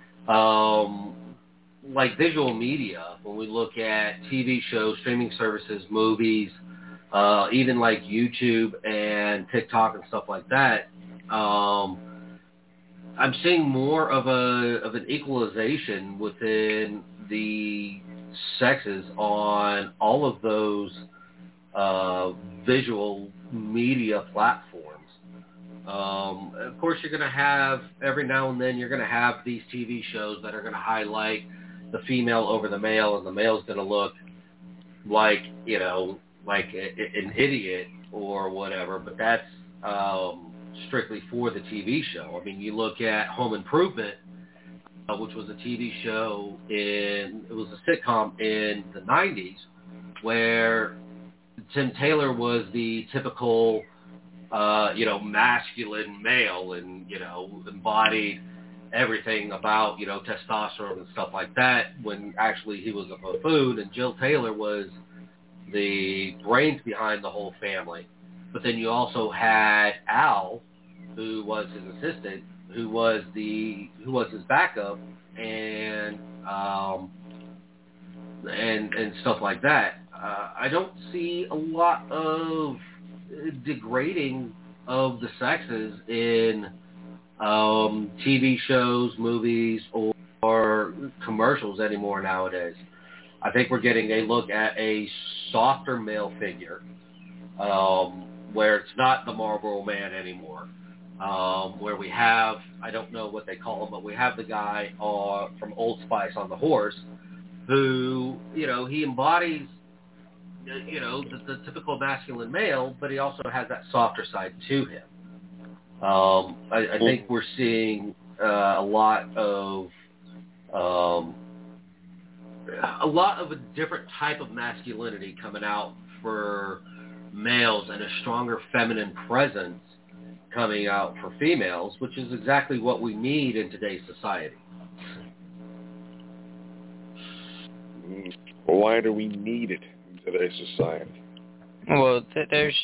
visual media, when we look at TV shows, streaming services, movies, even like YouTube and TikTok and stuff like that, I'm seeing more of an equalization within the sexes on all of those visual media platforms. Of course, you're going to have, every now and then, you're going to have these TV shows that are going to highlight the female over the male, and the male's going to look like, like an idiot or whatever, but that's strictly for the TV show. I mean, you look at Home Improvement, which was a TV show it was a sitcom in the 90s, where Tim Taylor was the typical, masculine male and, embodied everything about, testosterone and stuff like that, when actually he was a buffoon, and Jill Taylor was the brains behind the whole family. But then you also had Al, who was his assistant, who was his backup, and stuff like that. I don't see a lot of degrading of the sexes in TV shows, movies, or commercials anymore nowadays. I think we're getting a look at a softer male figure, where it's not the Marlboro Man anymore, where we have, I don't know what they call him, but we have the guy from Old Spice on the horse, who, he embodies, the typical masculine male, but he also has that softer side to him. I think we're seeing a lot of a different type of masculinity coming out for males, and a stronger feminine presence coming out for females, which is exactly what we need in today's society.
Why do we need it in today's society?
Well, there's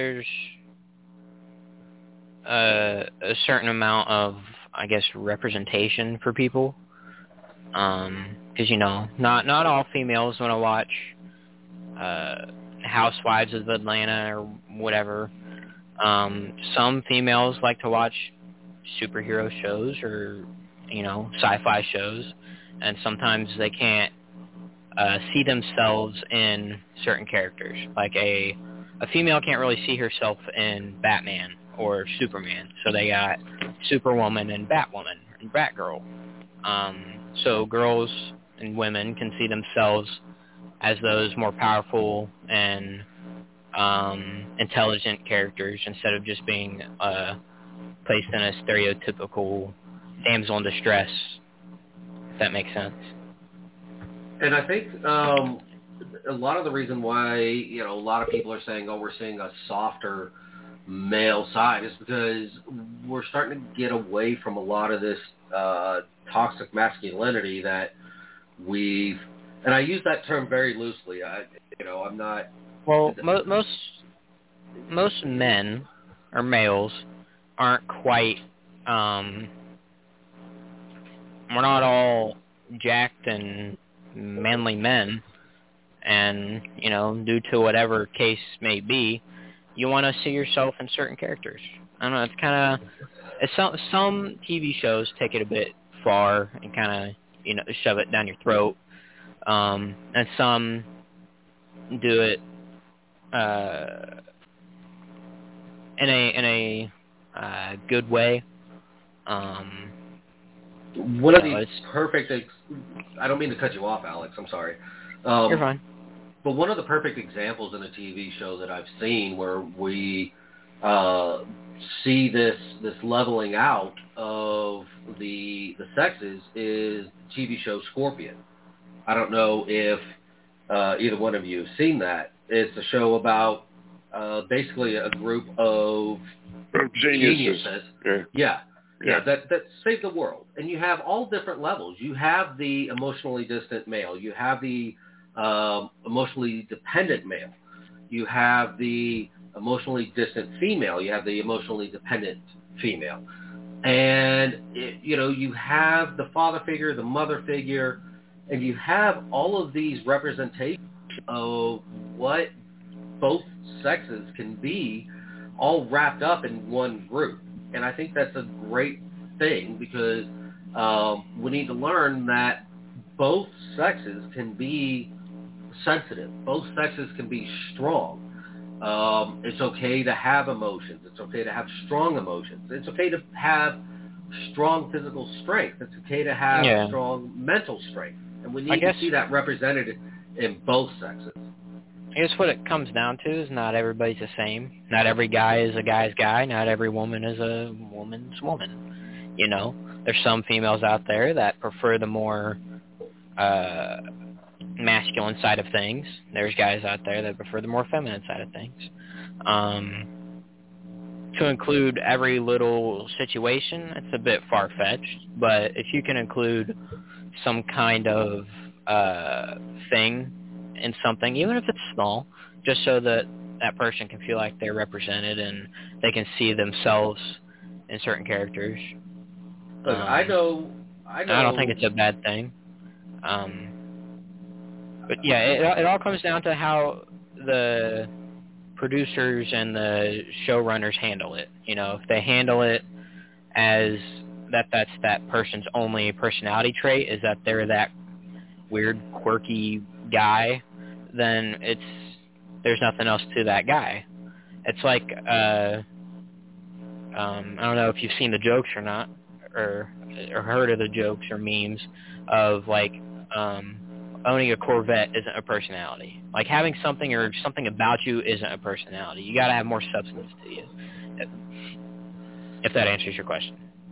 a certain amount of, I guess, representation for people. Because, not all females want to watch Housewives of Atlanta or whatever. Some females like to watch superhero shows or, sci-fi shows, and sometimes they can't see themselves in certain characters. Like a female can't really see herself in Batman or Superman, so they got Superwoman and Batwoman and Batgirl. So girls and women can see themselves as those more powerful and intelligent characters instead of just being placed in a stereotypical damsel in distress, if that makes sense.
And I think a lot of the reason why, a lot of people are saying, we're seeing a softer male side is because we're starting to get away from a lot of this toxic masculinity that we've, and I use that term very loosely. I'm not.
Well, most men or males aren't quite. We're not all jacked and manly men, and due to whatever case may be, you want to see yourself in certain characters. I don't know. It's kind of some TV shows take it a bit far and kind of shove it down your throat, and some do it in a good way.
One of the perfect. I don't mean to cut you off, Alex. I'm sorry.
You're fine.
But one of the perfect examples in a TV show that I've seen where we see this leveling out of the sexes is the TV show Scorpion. I don't know if either one of you have seen that. It's a show about basically a group of geniuses. Yeah, that save the world. And you have all different levels. You have the emotionally distant male. You have the emotionally dependent male. You have the emotionally distant female. You have the emotionally dependent female. And, you have the father figure, the mother figure, and you have all of these representations of what both sexes can be all wrapped up in one group. And I think that's a great thing because we need to learn that both sexes can be sensitive. Both sexes can be strong. It's okay to have emotions. It's okay to have strong emotions. It's okay to have strong physical strength. It's okay to have strong mental strength. And we need to see that represented in both sexes.
I guess what it comes down to is not everybody's the same. Not every guy is a guy's guy. Not every woman is a woman's woman. There's some females out there that prefer the more masculine side of things. There's guys out there that prefer the more feminine side of things. To include every little situation, it's a bit far-fetched, but if you can include some kind of thing in something, even if it's small, just so that that person can feel like they're represented and they can see themselves in certain characters.
Look, I know.
I don't think it's a bad thing. But yeah, it all comes down to how the producers and the showrunners handle it. If they handle it as that's that person's only personality trait, is that they're that weird, quirky guy, then there's nothing else to that guy. It's like I don't know if you've seen the jokes or not, or heard of the jokes or memes of like owning a Corvette isn't a personality. Like having something or something about you isn't a personality. You got to have more substance to you. If that answers your question.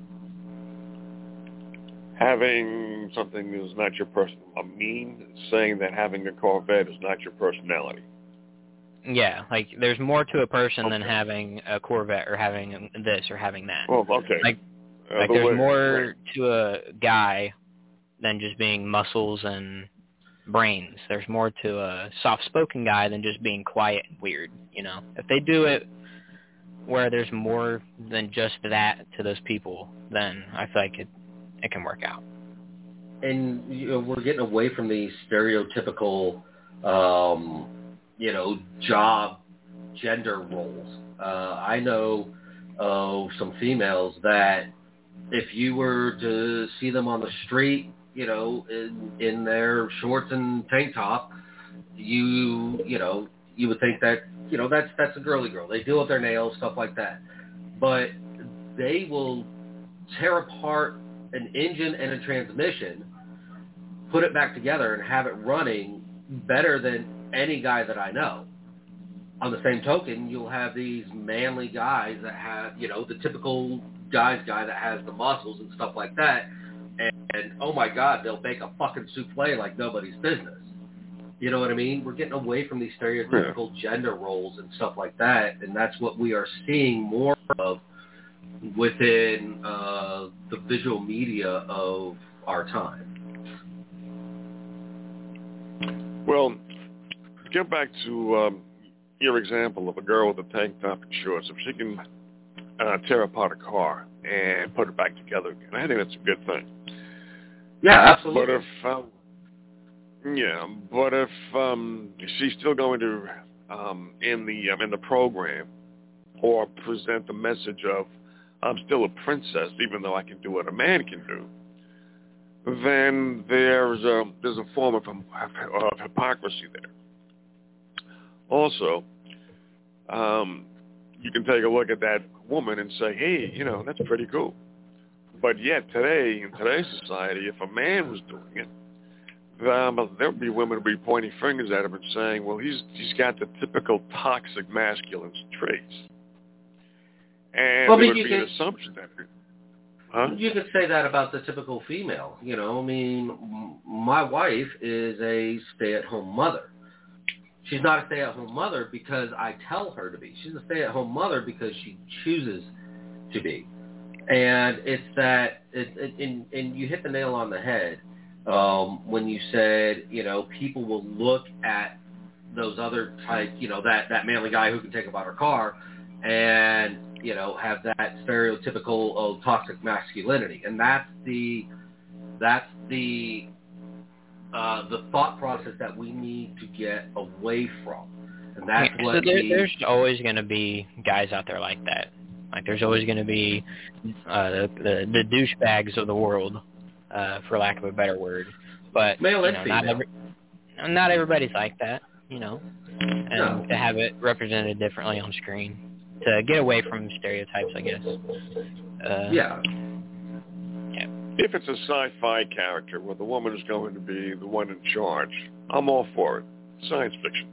Having something is not your person. Saying that having a Corvette is not your personality.
Yeah, like there's more to a person than having a Corvette or having this or having that.
Well, okay.
Like there's more to a guy than just being muscles and brains. There's more to a soft-spoken guy than just being quiet and weird, If they do it where there's more than just that to those people, then I feel like it can work out.
And we're getting away from these stereotypical, job gender roles. I know some females that if you were to see them on the street, in their shorts and tank top, you would think that, that's a girly girl. They deal with their nails, stuff like that. But they will tear apart an engine and a transmission, put it back together, and have it running better than any guy that I know. On the same token, you'll have these manly guys that have, the typical guy that has the muscles and stuff like that, and oh my God, they'll make a fucking souffle like nobody's business. You know what I mean? We're getting away from these stereotypical gender roles and stuff like that, and that's what we are seeing more of within the visual media of our time.
Well, get back to your example of a girl with a tank top and shorts. If she can tear apart a car and put it back together again, I think that's a good thing.
Yeah, absolutely.
But if she's still going to in the program or present the message of I'm still a princess even though I can do what a man can do, then there's a form of hypocrisy there. Also, you can take a look at that woman and say, hey, that's pretty cool. But yet today, in today's society, if a man was doing it, there would be women who would be pointing fingers at him and saying, well, he's got the typical toxic masculine traits. And there would be an assumption that...
You could say that about the typical female. My wife is a stay-at-home mother. She's not a stay-at-home mother because I tell her to be. She's a stay-at-home mother because she chooses to be. And it's that, and you hit the nail on the head when you said, people will look at those other type, that manly guy who can take about her car and, have that stereotypical toxic masculinity. And that's the thought process that we need to get away from. And that's what
there's always going to be guys out there like that. Like, there's always going to be the douchebags of the world, for lack of a better word. But
male and female.
Not everybody's like that, and to have it represented differently on screen, to get away from stereotypes, I guess.
Yeah.
If it's a sci-fi character where the woman is going to be the one in charge, I'm all for it. Science fiction.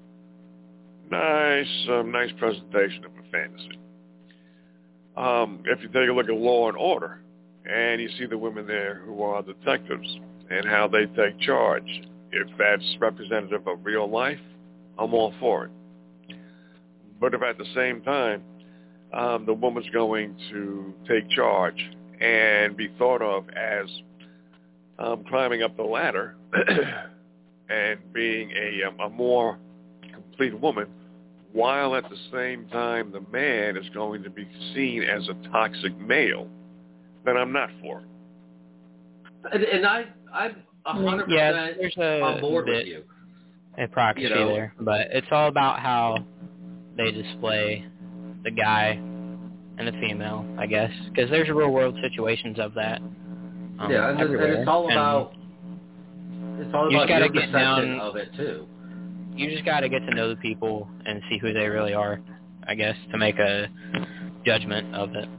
Nice presentation of a fantasy. If you take a look at Law and Order, and you see the women there who are detectives and how they take charge, if that's representative of real life, I'm all for it. But if at the same time the woman's going to take charge and be thought of as climbing up the ladder and being a more complete woman, while at the same time the man is going to be seen as a toxic male, then I'm not for it.
And I'm 100% on board with you.
Hypocrisy there, but it's all about how they display the guy and the female, I guess, because there's real world situations of that.
And it's all about your perception of it too.
You just got to get to know the people and see who they really are, I guess, to make a judgment of it.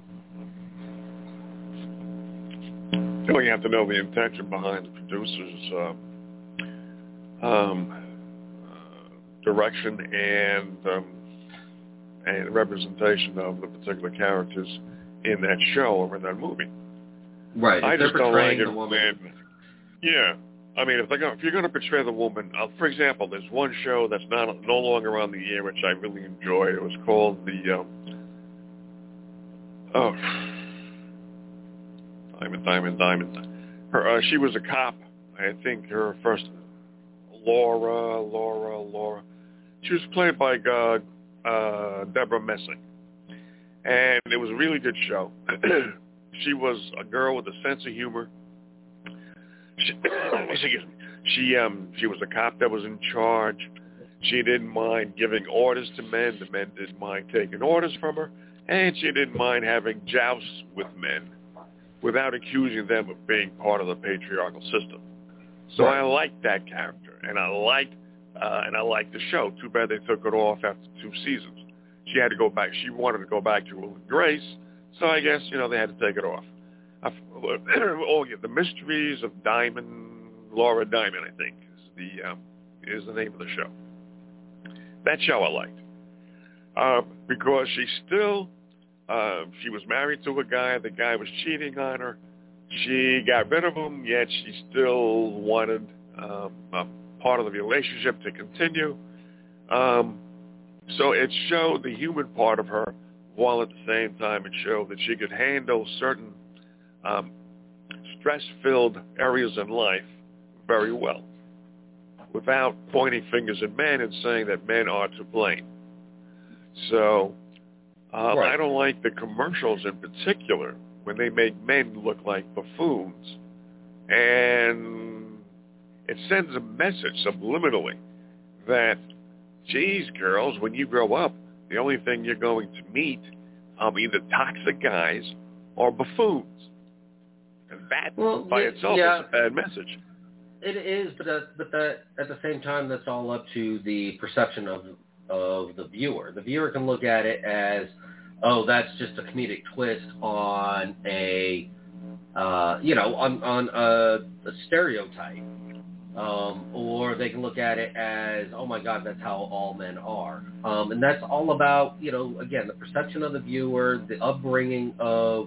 You have to know the intention behind the producer's direction and representation of the particular characters in that show or in that movie.
Right.
I just don't like it
the woman.
Yeah. I mean, if you're going to portray the woman, for example, there's one show that's no longer on the air, which I really enjoy. It was called the Diamond. She was a cop. I think her first Laura. She was played by Deborah Messing, and it was a really good show. She was a girl with a sense of humor. She was a cop that was in charge. She didn't mind giving orders to men. The men didn't mind taking orders from her. And she didn't mind having jousts with men without accusing them of being part of the patriarchal system. So I liked that character, and I liked the show. Too bad they took it off after 2 seasons. She had to go back. She wanted to go back to Will and Grace, so I guess they had to take it off. The Mysteries of Laura Diamond, I think, is the name of the show. That show I liked because she was married to a guy. The guy was cheating on her. She got rid of him, yet she still wanted a part of the relationship to continue. So it showed the human part of her, while at the same time it showed that she could handle certain stress-filled areas in life very well, without pointing fingers at men and saying that men are to blame. So I don't like the commercials in particular when they make men look like buffoons. And it sends a message subliminally that, geez, girls, when you grow up, the only thing you're going to meet are either toxic guys or buffoons. And that by itself is a bad message.
It is, but that, at the same time, that's all up to the perception of the viewer. The viewer can look at it as, oh, that's just a comedic twist on a stereotype, or they can look at it as, oh my God, that's how all men are, and that's all about again, the perception of the viewer, the upbringing of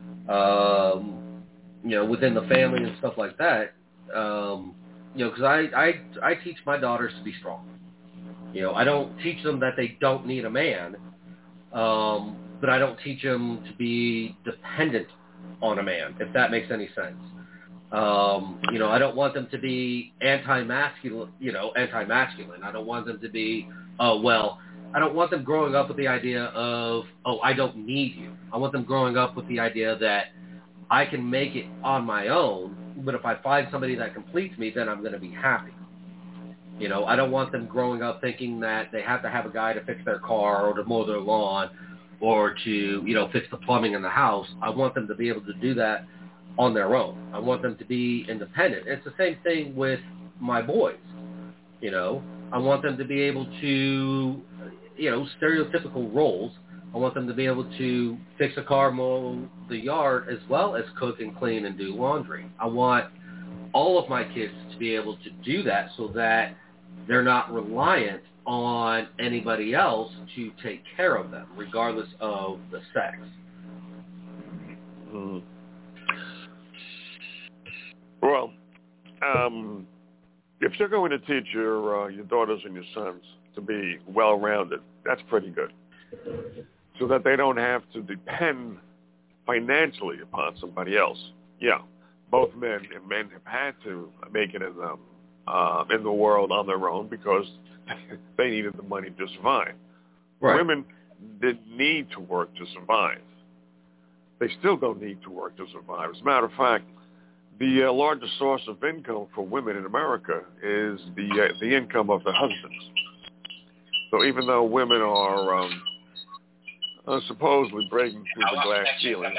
within the family and stuff like that. Because I teach my daughters to be strong. I don't teach them that they don't need a man, but I don't teach them to be dependent on a man, if that makes any sense. I don't want them to be anti-masculine. I don't want them to be, I don't want them growing up with the idea of, I don't need you. I want them growing up with the idea that I can make it on my own, but if I find somebody that completes me, then I'm going to be happy. I don't want them growing up thinking that they have to have a guy to fix their car or to mow their lawn or to, fix the plumbing in the house. I want them to be able to do that on their own. I want them to be independent. It's the same thing with my boys. I want them to be able to, stereotypical roles. I want them to be able to fix a car, mow the yard, as well as cook and clean and do laundry. I want all of my kids to be able to do that so that they're not reliant on anybody else to take care of them, regardless of the sex.
Mm. Well, if you're going to teach your daughters and your sons to be well-rounded, that's pretty good, so that they don't have to depend financially upon somebody else. Yeah, both men have had to make it in the world on their own because they needed the money to survive. Right. Women didn't need to work to survive. They still don't need to work to survive. As a matter of fact, the largest source of income for women in America is the income of their husbands. So even though women are supposedly breaking through the glass ceiling,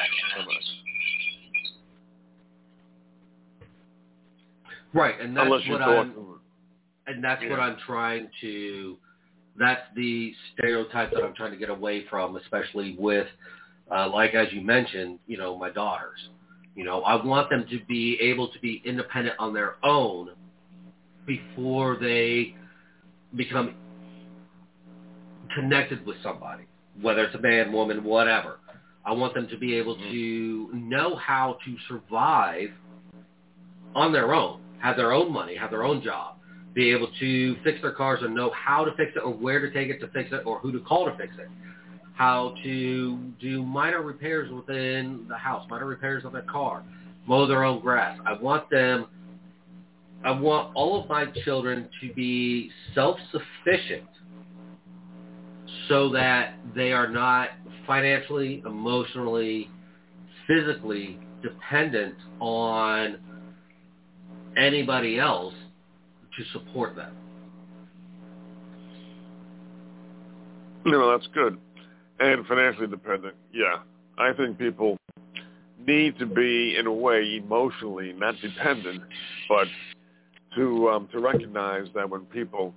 right, and that's what I'm trying to. That's the stereotype that I'm trying to get away from, especially with, like as you mentioned, my daughters. I want them to be able to be independent on their own before they become connected with somebody, whether it's a man, woman, whatever. I want them to be able to know how to survive on their own, have their own money, have their own job, be able to fix their cars and know how to fix it or where to take it to fix it or who to call to fix it, how to do minor repairs within the house, minor repairs on their car, mow their own grass. I want all of my children to be self-sufficient so that they are not financially, emotionally, physically dependent on anybody else to support them.
That's good. And financially dependent, yeah. I think people need to be, in a way, emotionally not dependent, but to recognize that when people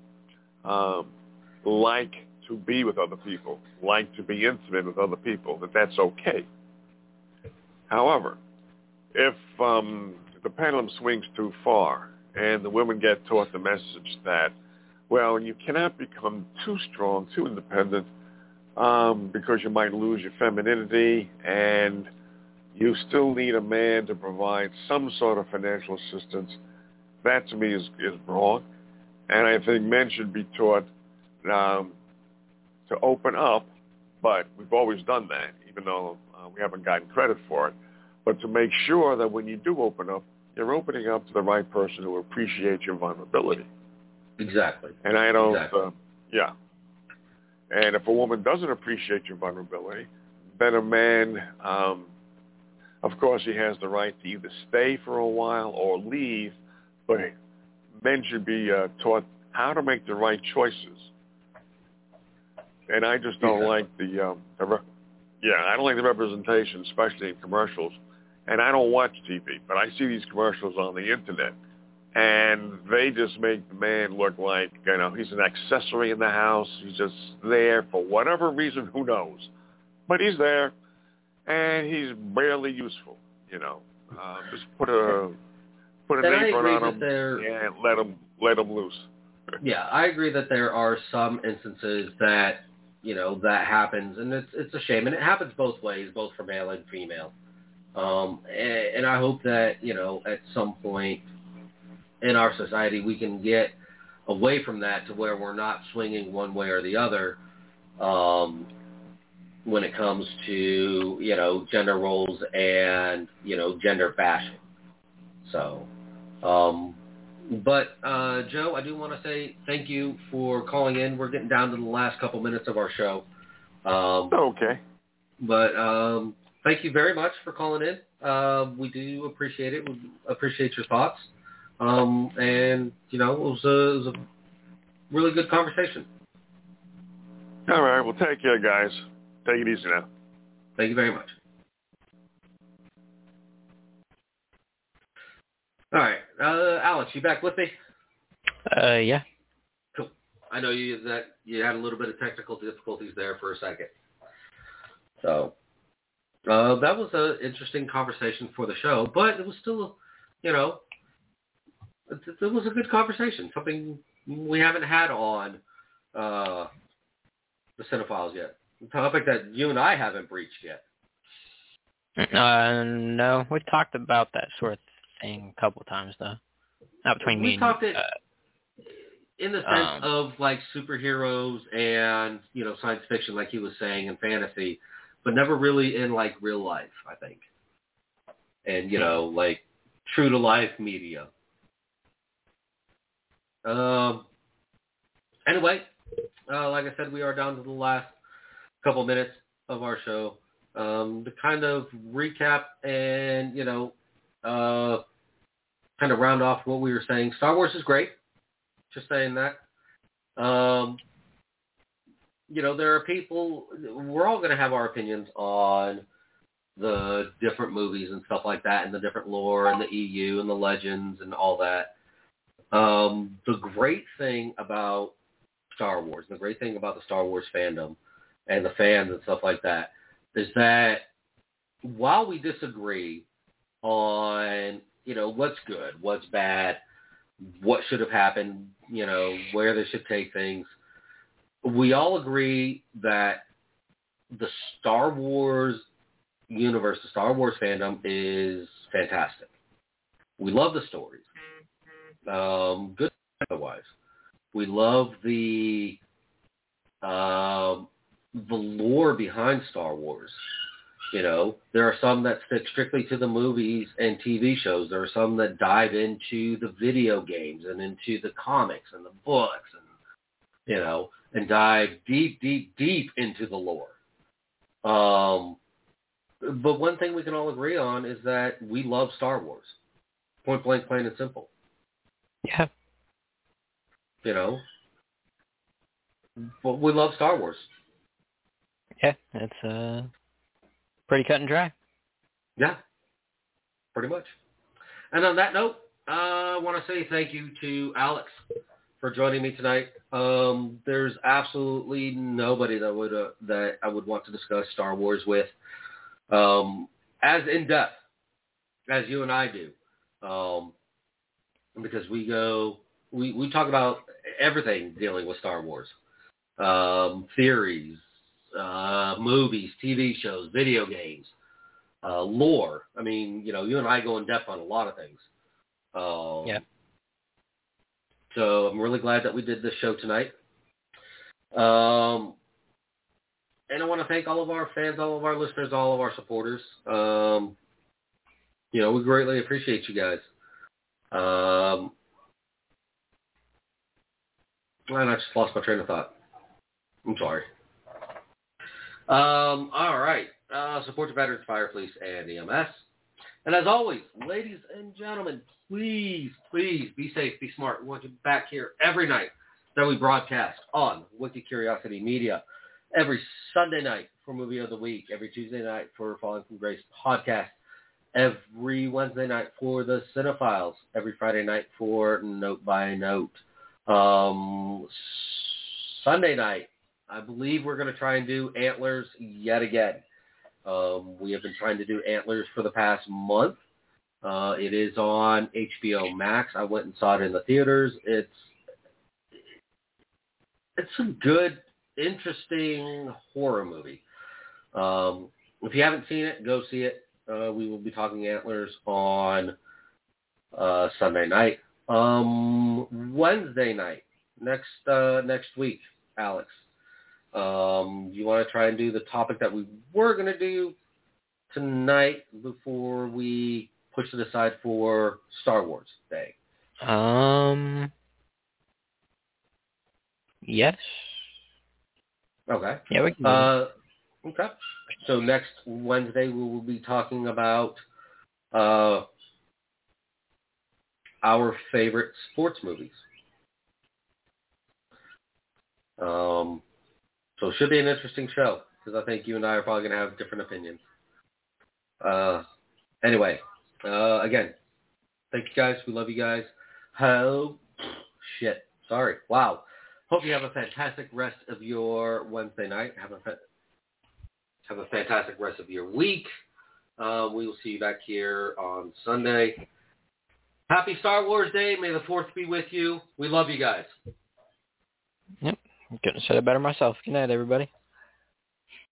like to be with other people, like to be intimate with other people, that's okay. However, if the pendulum swings too far and the women get taught the message that, well, you cannot become too strong, too independent, because you might lose your femininity, and you still need a man to provide some sort of financial assistance, that to me is wrong. And I think men should be taught to open up, but we've always done that, even though we haven't gotten credit for it. But to make sure that when you do open up, you're opening up to the right person who appreciates your vulnerability.
Exactly.
And I don't,
exactly.
Yeah. And if a woman doesn't appreciate your vulnerability, then a man, of course, he has the right to either stay for a while or leave, but men should be taught how to make the right choices. And I just don't like I don't like the representation, especially in commercials. And I don't watch TV, but I see these commercials on the internet, and they just make the man look like, he's an accessory in the house. He's just there for whatever reason, who knows. But he's there, and he's barely useful, Just put an apron on him and let him loose.
Yeah, I agree that there are some instances that, that happens, and it's a shame, and it happens both ways, both for male and female. And I hope that, at some point in our society we can get away from that to where we're not swinging one way or the other when it comes to, gender roles and, gender bashing. So, but Joe, I do want to say thank you for calling in. We're getting down to the last couple minutes of our show.
Okay.
But thank you very much for calling in. We do appreciate it. We appreciate your thoughts. And, it was a really good conversation.
All right. Well, take care, guys. Take it easy now.
Thank you very much. All right. Alex, you back with me?
Yeah.
Cool. I know you had a little bit of technical difficulties there for a second. So that was an interesting conversation for the show, but it was still, it was a good conversation, something we haven't had on the Cinephiles yet. A topic that you and I haven't breached yet.
No, we've talked about that sort of thing a couple times, though. Not between me and you.
We talked it in the sense of, like, superheroes and, science fiction, like he was saying, and fantasy, but never really in, like, real life, I think. And, like, true-to-life media. Anyway, like I said, we are down to the last couple minutes of our show. To kind of recap and, kind of round off what we were saying. Star Wars is great. Just saying that. There are people, we're all going to have our opinions on the different movies and stuff like that, and the different lore and the EU and the legends and all that. The great thing about Star Wars, the great thing about the Star Wars fandom and the fans and stuff like that, is that while we disagree on, what's good, what's bad, what should have happened, where they should take things, we all agree that the Star Wars universe, the Star Wars fandom is fantastic. We love the stories. Good otherwise. We love the lore behind Star Wars. There are some that stick strictly to the movies and TV shows. There are some that dive into the video games and into the comics and the books and, and dive deep, deep, deep into the lore. But one thing we can all agree on is that we love Star Wars. Point blank, plain and simple.
Yeah.
But we love Star Wars.
Yeah, it's pretty cut and dry.
Yeah, pretty much. And on that note, I want to say thank you to Alex for joining me tonight. There's absolutely nobody that I would want to discuss Star Wars with as in depth as you and I do, because we talk about everything dealing with Star Wars, theories, movies, TV shows, video games, lore. I mean, you and I go in depth on a lot of things.
Yeah.
So I'm really glad that we did this show tonight. And I want to thank all of our fans, all of our listeners, all of our supporters. We greatly appreciate you guys. And I just lost my train of thought. I'm sorry. All right. Support your veterans, fire, police, and EMS. And as always, ladies and gentlemen, please, please be safe, be smart. We want you back here every night that we broadcast on Wicked Curiosity Media. Every Sunday night for Movie of the Week. Every Tuesday night for Falling from Grace podcast. Every Wednesday night for the Cinephiles. Every Friday night for Note by Note. Sunday night, I believe we're going to try and do Antlers yet again. We have been trying to do Antlers for the past month. It is on HBO Max. I went and saw it in the theaters. It's a good, interesting horror movie. If you haven't seen it, go see it. We will be talking Antlers on Sunday night. Wednesday night, next week, Alex. You want to try and do the topic that we were going to do tonight before we push it aside for Star Wars Day?
Yes.
Okay.
Yeah, we can.
Okay. So next Wednesday we will be talking about our favorite sports movies. So it should be an interesting show because I think you and I are probably going to have different opinions. Anyway, again, thank you guys. We love you guys. Sorry. Wow. Hope you have a fantastic rest of your Wednesday night. Have a fantastic rest of your week. We will see you back here on Sunday. Happy Star Wars Day. May the 4th be with you. We love you guys.
Yep. Couldn't have said it better myself. Good night, everybody.